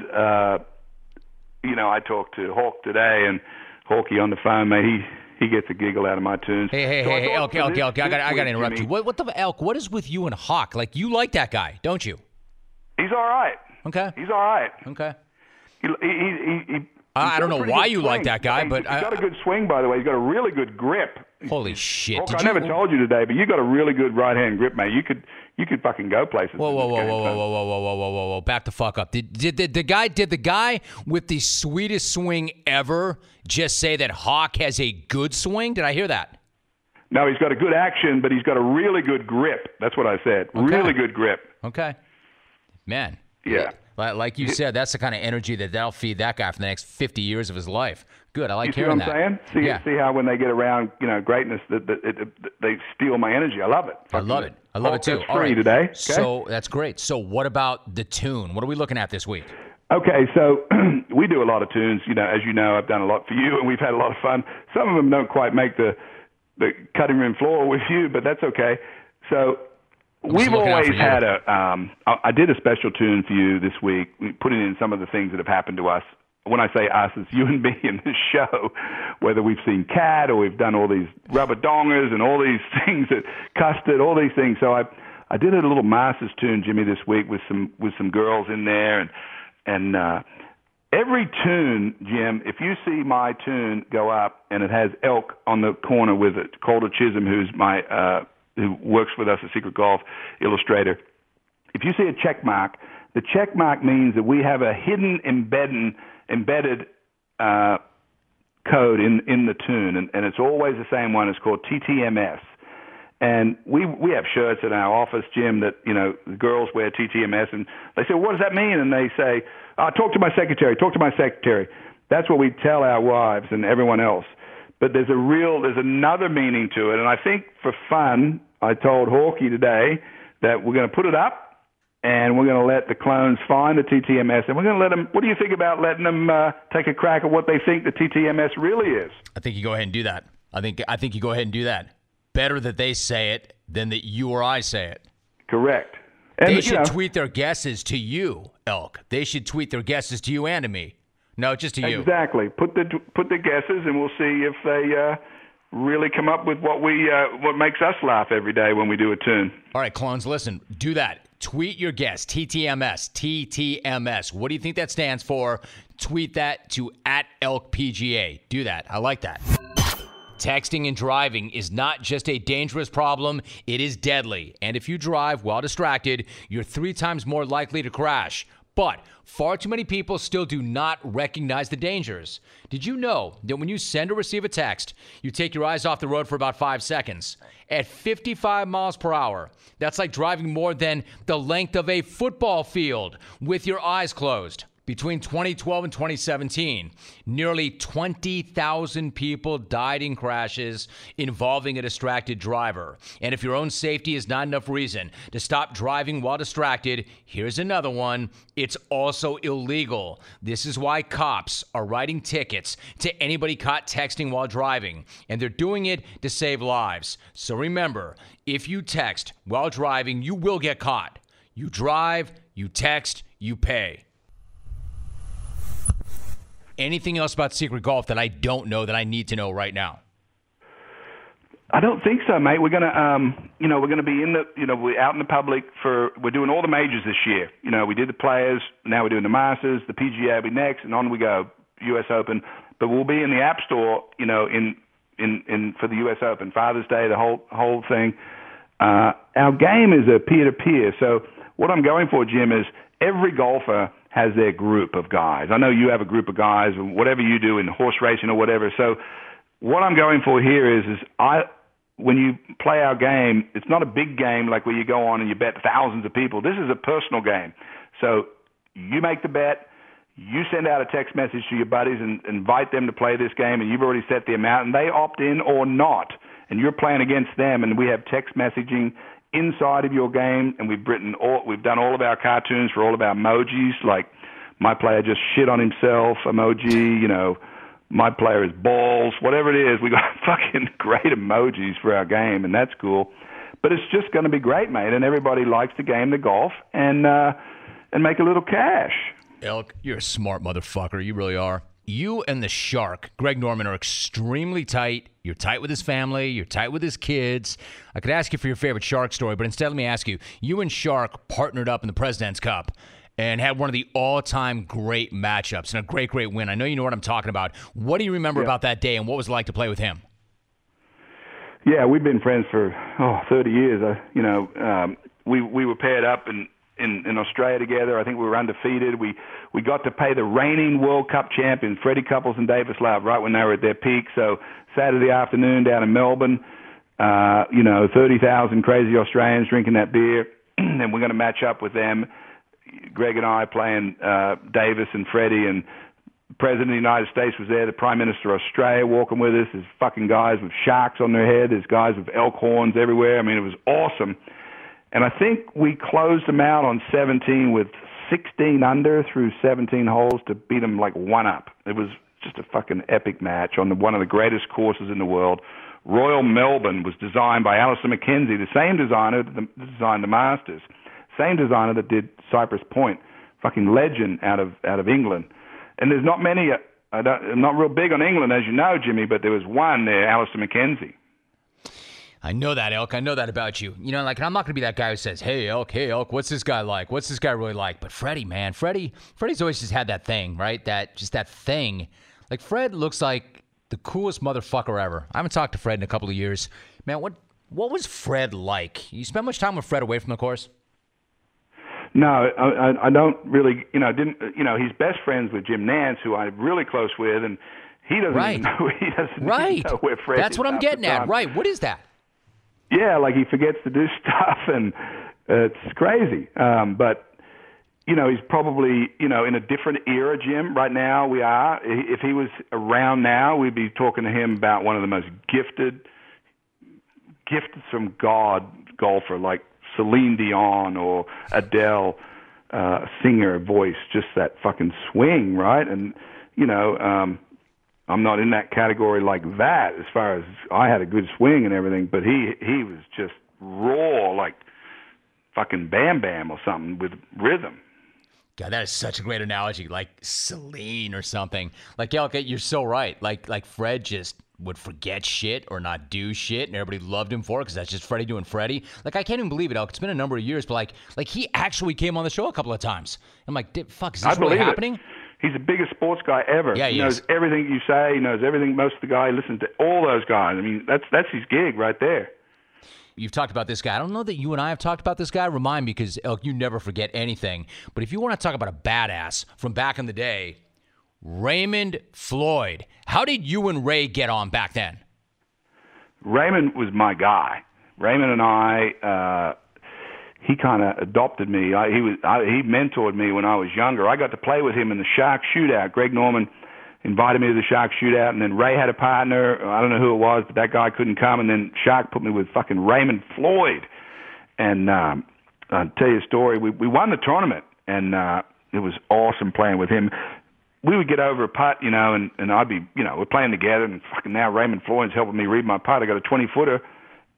I talked to Hawk today, and Hawky on the phone, mate. He gets a giggle out of my tunes. Hey, Elk, I got to interrupt you. What the Elk? What is with you and Hawk? Like, you like that guy, don't you? He's all right. Okay. He's all right. Okay. He I don't know why you like that guy, but he's got a good swing, by the way. He's got a really good grip. Holy shit! Hawk, I never told you today, but you got a really good right-hand grip, mate. You could fucking go places. Whoa! Back the fuck up. Did the guy with the sweetest swing ever just say that Hawk has a good swing? Did I hear that? No, he's got a good action, but he's got a really good grip. That's what I said. Okay. Really good grip. Okay. Man. Yeah. Like you said, that's the kind of energy that'll feed that guy for the next 50 years of his life. Good. I like hearing that. You see what I'm saying? See how when they get around, greatness, they steal my energy. I love it. I love it. I love it too. All right. Today. Okay? So that's great. So what about the tune? What are we looking at this week? Okay, so we do a lot of tunes. As you know, I've done a lot for you, and we've had a lot of fun. Some of them don't quite make the cutting room floor with you, but that's okay. So we've always had I did a special tune for you this week, putting in some of the things that have happened to us. When I say us, it's you and me in this show, whether we've seen Cat or we've done all these rubber dongers and all these things that custard, all these things. So I did a little Masters tune, Jimmy, this week with some girls in there, and every tune, Jim, if you see my tune go up and it has Elk on the corner with it, Calder Chisholm, who's my who works with us, a Secret Golf illustrator. If you see a check mark, the check mark means that we have a hidden embedded code in the tune, and it's always the same one. It's called TTMS. And we have shirts in our office, Jim, that, the girls wear TTMS, and they say, what does that mean? And they say, talk to my secretary. That's what we tell our wives and everyone else. But there's another meaning to it. And I think for fun, I told Hawky today that we're going to put it up and we're going to let the clones find the TTMS, and we're going to let them, what do you think about letting them take a crack at what they think the TTMS really is? I think you go ahead and do that. I think you go ahead and do that. Better that they say it than that you or I say it. Correct. And, they should tweet their guesses to you, Elk. They should tweet their guesses to you and to me. No, just to you. Exactly. Put the guesses, and we'll see if they really come up with what makes us laugh every day when we do a tune. All right, clones, listen. Do that. Tweet your guess. TTMS. What do you think that stands for? Tweet that to @ElkPGA. Do that. I like that. Texting and driving is not just a dangerous problem, it is deadly. And if you drive while distracted, you're 3 times more likely to crash. But far too many people still do not recognize the dangers. Did you know that when you send or receive a text, you take your eyes off the road for about 5 seconds? At 55 miles per hour, that's like driving more than the length of a football field with your eyes closed. Between 2012 and 2017, nearly 20,000 people died in crashes involving a distracted driver. And if your own safety is not enough reason to stop driving while distracted, here's another one. It's also illegal. This is why cops are writing tickets to anybody caught texting while driving, and they're doing it to save lives. So remember, if you text while driving, you will get caught. You drive, you text, you pay. Anything else about Secret Golf that I don't know that I need to know right now? I don't think so, mate. We're gonna, we're gonna be we're out in the public we're doing all the majors this year. We did the Players, now we're doing the Masters, the PGA will be next, and on we go, U.S. Open. But we'll be in the App Store, in for the U.S. Open, Father's Day, the whole thing. Our game is a peer-to-peer. So what I'm going for, Jim, is every golfer has their group of guys. I know you have a group of guys, or whatever you do in horse racing or whatever. So what I'm going for here is when you play our game, it's not a big game like where you go on and you bet thousands of people. This is a personal game. So you make the bet, you send out a text message to your buddies and invite them to play this game, and you've already set the amount, and they opt in or not. And you're playing against them, and we have text messaging inside of your game, and we've done all of our cartoons for all of our emojis, like my player just shit on himself emoji, my player is balls, whatever it is. We got fucking great emojis for our game, and that's cool. But it's just going to be great, mate, and everybody likes the game, the golf, and make a little cash. Elk, you're a smart motherfucker. You really are. You and the Shark, Greg Norman, are extremely tight. You're tight with his family. You're tight with his kids. I could ask you for your favorite Shark story, but instead let me ask you. You and Shark partnered up in the President's Cup and had one of the all-time great matchups and a great, great win. I know you know what I'm talking about. What do you remember about that day, and what was it like to play with him? Yeah, we've been friends for 30 years. We were paired up in Australia together. I think we were undefeated. We got to pay the reigning World Cup champions, Freddie Couples and Davis Love, right when they were at their peak. So Saturday afternoon down in Melbourne, 30,000 crazy Australians drinking that beer, and we're going to match up with them. Greg and I playing Davis and Freddie, and the President of the United States was there, the Prime Minister of Australia walking with us. There's fucking guys with sharks on their head. There's guys with elk horns everywhere. I mean, it was awesome. And I think we closed them out on 17 with 16 under through 17 holes to beat them like one up. It was just a fucking epic match on one of the greatest courses in the world. Royal Melbourne was designed by Alistair Mackenzie, the same designer that designed the Masters, same designer that did Cypress Point, fucking legend out of England. And there's not many. I'm not real big on England, as you know, Jimmy, but there was one there, Alistair Mackenzie. I know that, Elk. I know that about you. And I'm not going to be that guy who says, hey, Elk, what's this guy like? What's this guy really like? But Freddie, man, Freddie's always just had that thing, right? That thing. Like, Fred looks like the coolest motherfucker ever. I haven't talked to Fred in a couple of years. Man, what was Fred like? You spend much time with Fred away from the course? No, I don't really, he's best friends with Jim Nance, who I'm really close with, and he doesn't even know, know where Fred is. That's what I'm getting at. Right. What is that? Yeah, like he forgets to do stuff, and it's crazy. But, he's probably, in a different era, Jim, right now we are. If he was around now, we'd be talking to him about one of the most gifted from God golfer, like Celine Dion or Adele, singer voice, just that fucking swing, right? And, I'm not in that category like that as far as I had a good swing and everything, but he was just raw like fucking Bam Bam or something with rhythm. God, that is such a great analogy, like Celine or something. Like, Elk, you're so right. Like Fred just would forget shit or not do shit, and everybody loved him for it because that's just Freddie doing Freddie. Like, I can't even believe it, Elk. It's been a number of years, but like he actually came on the show a couple of times. I'm like, fuck, is this really happening? He's the biggest sports guy ever. Yeah, he knows everything you say. He knows everything. Most of the guy listens to all those guys. I mean, that's his gig right there. You've talked about this guy. I don't know that you and I have talked about this guy. Remind me, because, Elk, you never forget anything. But if you want to talk about a badass from back in the day, Raymond Floyd. How did you and Ray get on back then? Raymond was my guy. Raymond and I, he kind of adopted me. He mentored me when I was younger. I got to play with him in the Shark Shootout. Greg Norman invited me to the Shark Shootout, and then Ray had a partner. I don't know who it was, but that guy couldn't come, and then Shark put me with fucking Raymond Floyd. And I'll tell you a story. We won the tournament, and it was awesome playing with him. We would get over a putt, and I'd be, we're playing together, and fucking now Raymond Floyd's helping me read my putt. I got a 20-footer,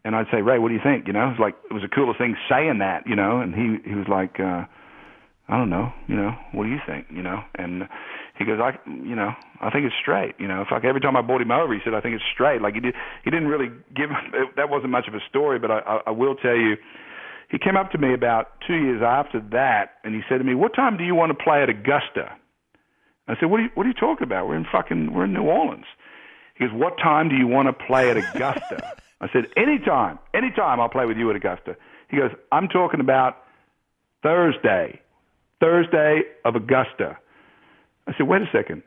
And I'd say, Ray, what do you think? You know, it's like, it was the coolest thing saying that, you know, and he was like, I don't know, you know, what do you think, you know? And he goes, I think it's straight, you know. It's like every time I brought him over, he said, I think it's straight. Like he didn't really give, that wasn't much of a story, but I will tell you, he came up to me about 2 years after that, and he said to me, what time do you want to play at Augusta? I said, what are you talking about? We're in New Orleans. He goes, what time do you want to play at Augusta? I said, anytime I'll play with you at Augusta. He goes, I'm talking about Thursday of Augusta. I said, wait a second.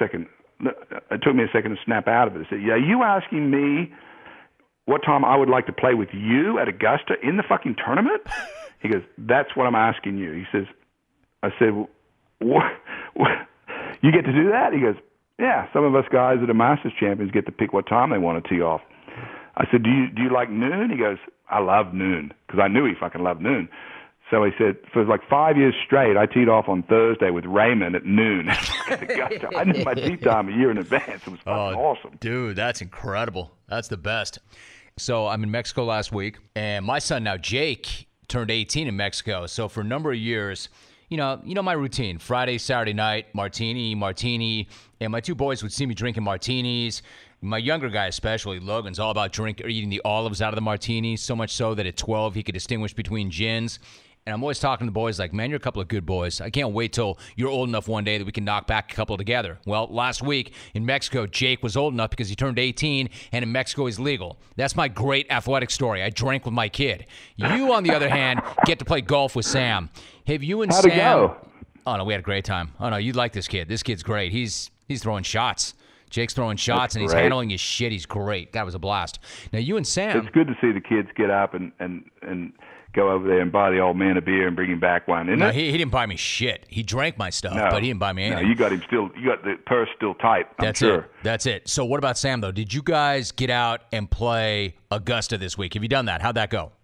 It took me a second to snap out of it. I said, are you asking me what time I would like to play with you at Augusta in the fucking tournament? He goes, that's what I'm asking you. He says, I said, what? You get to do that? He goes, yeah, some of us guys that are Masters champions get to pick what time they want to tee off. I said, do you like noon? He goes, I love noon, because I knew he fucking loved noon. So he said, for like 5 years straight, I teed off on Thursday with Raymond at noon. I knew my tee time a year in advance. It was fucking awesome. Dude, that's incredible. That's the best. So I'm in Mexico last week, and my son now, Jake, turned 18 in Mexico. So for a number of years, you know my routine. Friday, Saturday night, martini, and my two boys would see me drinking martinis. My younger guy especially, Logan's all about eating the olives out of the martinis, so much so that at 12 he could distinguish between gins. And I'm always talking to the boys like, man, you're a couple of good boys. I can't wait till you're old enough one day that we can knock back a couple together. Well, last week in Mexico, Jake was old enough because he turned 18, and in Mexico he's legal. That's my great athletic story. I drank with my kid. You, on the other hand, get to play golf with Sam. Have you and How'd Sam... it go? Oh, no, we had a great time. Oh, no, you'd like this kid. This kid's great. He's throwing shots. Jake's throwing shots, and he's handling his shit. He's great. That was a blast. Now, you and Sam... It's good to see the kids get up and go over there and buy the old man a beer and bring him back one, isn't it? He didn't buy me shit. He drank my stuff, but he didn't buy me anything. No, you got the purse still tight, I'm sure. That's it. So what about Sam, though? Did you guys get out and play Augusta this week? Have you done that? How'd that go?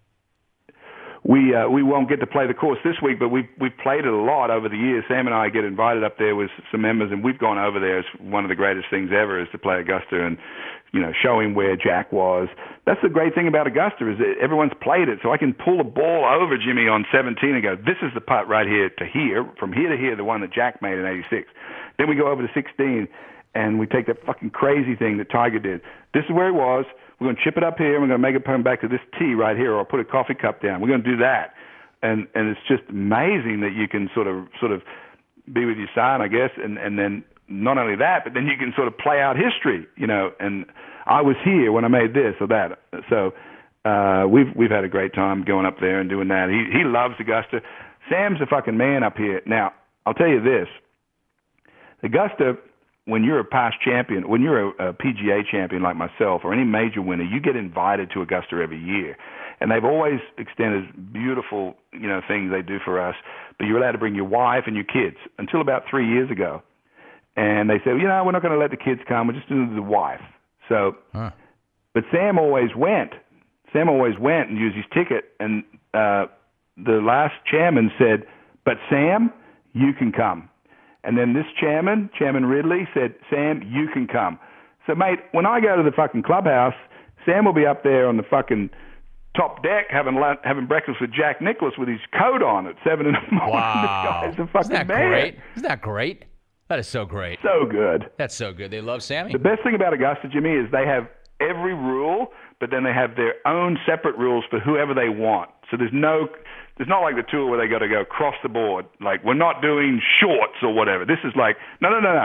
We won't get to play the course this week, but we've played it a lot over the years. Sam and I get invited up there with some members, and we've gone over there. It's one of the greatest things ever is to play Augusta and, you know, show him where Jack was. That's the great thing about Augusta is that everyone's played it, so I can pull a ball over Jimmy on 17 and go, this is the putt right here to here, from here to here, the one that Jack made in 86. Then we go over to 16, and we take that fucking crazy thing that Tiger did. This is where he was. We're going to chip it up here, and we're going to make it come back to this tee right here, or put a coffee cup down. We're going to do that. And it's just amazing that you can sort of be with your son, I guess, and then not only that, but then you can sort of play out history, you know. And I was here when I made this or that. So we've had a great time going up there and doing that. He loves Augusta. Sam's a fucking man up here. Now, I'll tell you this. Augusta, when you're a past champion, when you're a PGA champion like myself or any major winner, you get invited to Augusta every year. And they've always extended beautiful, you know, things they do for us. But you're allowed to bring your wife and your kids until about 3 years ago. And they said, you know, we're not going to let the kids come. We're just doing the wife. So, but Sam always went. Sam always went and used his ticket. And the last chairman said, but Sam, you can come. And then this chairman Ridley, said, Sam, you can come. So, mate, when I go to the fucking clubhouse, Sam will be up there on the fucking top deck having breakfast with Jack Nicklaus with his coat on at 7 in the morning. Wow. This guy's a fucking man. Great? Isn't that great? That is so great. So good. That's so good. They love Sammy. The best thing about Augusta, Jimmy, is they have every rule, but then they have their own separate rules for whoever they want. So there's not like the tour where they got to go across the board. Like, we're not doing shorts or whatever. This is like, no.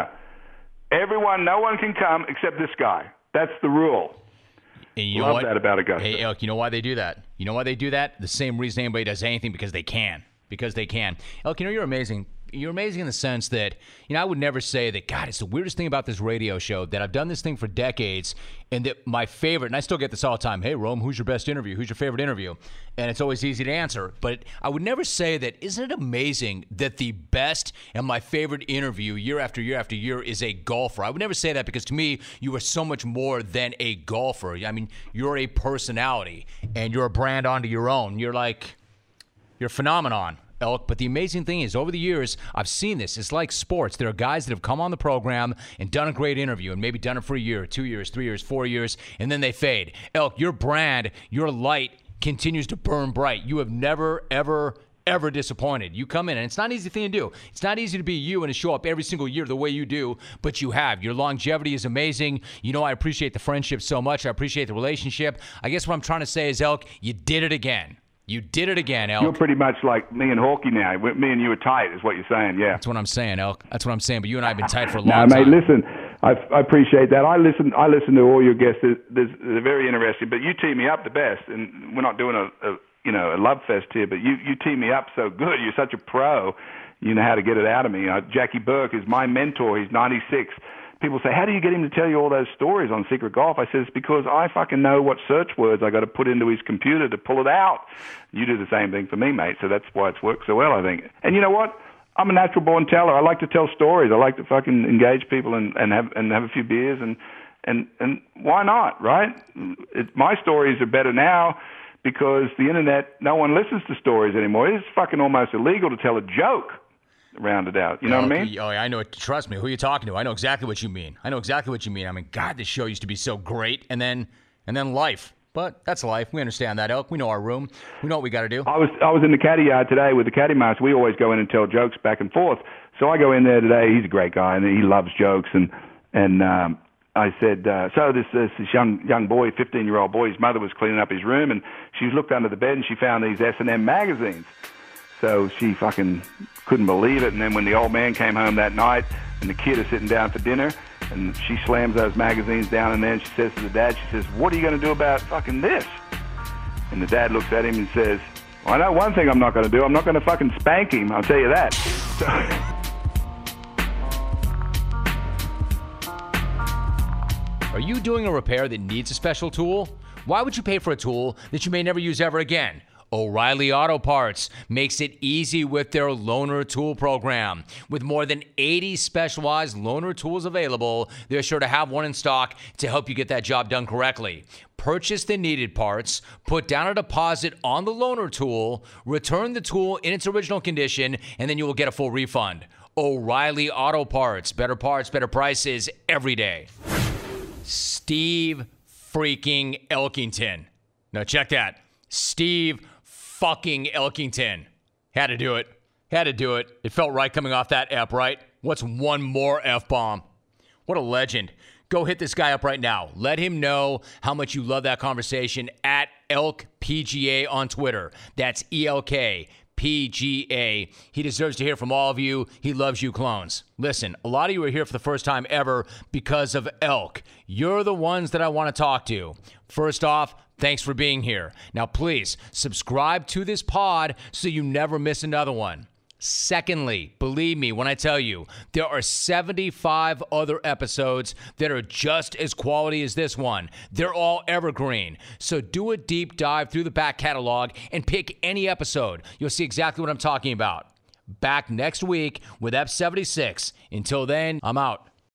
No one can come except this guy. That's the rule. And you Love that about Augusta. Hey, Elk, you know why they do that? You know why they do that? The same reason anybody does anything, because they can. Because they can. Elk, you know, you're amazing. You're amazing in the sense that, you know, I would never say that, God, it's the weirdest thing about this radio show, that I've done this thing for decades, and that my favorite, and I still get this all the time, hey, Rome, who's your best interview? Who's your favorite interview? And it's always easy to answer. But I would never say that, isn't it amazing that the best and my favorite interview year after year after year is a golfer? I would never say that, because to me, you are so much more than a golfer. I mean, you're a personality, and you're a brand onto your own. You're a phenomenon. Elk. But the amazing thing is, over the years, I've seen this. It's like sports. There are guys that have come on the program and done a great interview and maybe done it for a year, 2 years, 3 years, 4 years, and then they fade. Elk, your brand, your light continues to burn bright. You have never, ever disappointed. You come in, and it's not an easy thing to do. It's not easy to be you and to show up every single year the way you do, but you have. Your longevity is amazing. You know, I appreciate the friendship so much. I appreciate the relationship. I guess what I'm trying to say is, Elk, you did it again. You did it again, Elk. You're pretty much like me and Hawkey now. Me and you are tight, is what you're saying, yeah. That's what I'm saying, Elk. That's what I'm saying, but you and I have been tight for a long time. time. Mate, listen, I appreciate that. I listen to all your guests. They're very interesting, but you tee me up the best, and we're not doing a love fest here, but you tee me up so good. You're such a pro. You know how to get it out of me. Jackie Burke is my mentor. He's 96. People say, how do you get him to tell you all those stories on Secret Golf? I says, because I fucking know what search words I got to put into his computer to pull it out. You do the same thing for me, mate, so that's why it's worked so well, I think. And you know what? I'm a natural-born teller. I like to tell stories. I like to fucking engage people and have a few beers, and why not, right? My stories are better now because the internet, no one listens to stories anymore. It's fucking almost illegal to tell a joke. Rounded out. You know what I mean? Oh, I know it. Trust me. Who are you talking to? I know exactly what you mean. I mean, God, this show used to be so great, and then life. But that's life. We understand that, Elk. We know our room. We know what we got to do. I was in the caddy yard today with the caddy master. We always go in and tell jokes back and forth. So I go in there today. He's a great guy, and he loves jokes. And I said, so this young boy, 15-year-old boy, his mother was cleaning up his room, and she looked under the bed, and she found these S&M magazines. So she fucking couldn't believe it. And then when the old man came home that night and the kid is sitting down for dinner and she slams those magazines down in there and she says to the dad, she says, what are you going to do about fucking this? And the dad looks at him and says, well, I know one thing I'm not going to do. I'm not going to fucking spank him. I'll tell you that. Are you doing a repair that needs a special tool? Why would you pay for a tool that you may never use ever again? O'Reilly Auto Parts makes it easy with their loaner tool program. With more than 80 specialized loaner tools available, they're sure to have one in stock to help you get that job done correctly. Purchase the needed parts, put down a deposit on the loaner tool, return the tool in its original condition, and then you will get a full refund. O'Reilly Auto Parts. Better parts, better prices every day. Steve freaking Elkington. Now check that. Steve fucking Elkington. Had to do it. It felt right coming off that F, right? What's one more F-bomb? What a legend. Go hit this guy up right now. Let him know how much you love that conversation at ElkPGA on Twitter. That's ELK. PGA. He deserves to hear from all of you. He loves you, clones. Listen, a lot of you are here for the first time ever because of Elk. You're the ones that I want to talk to. First off, thanks for being here. Now, please subscribe to this pod so you never miss another one. Secondly, believe me when I tell you, there are 75 other episodes that are just as quality as this one. They're all evergreen. So do a deep dive through the back catalog and pick any episode. You'll see exactly what I'm talking about. Back next week with F76. Until then, I'm out.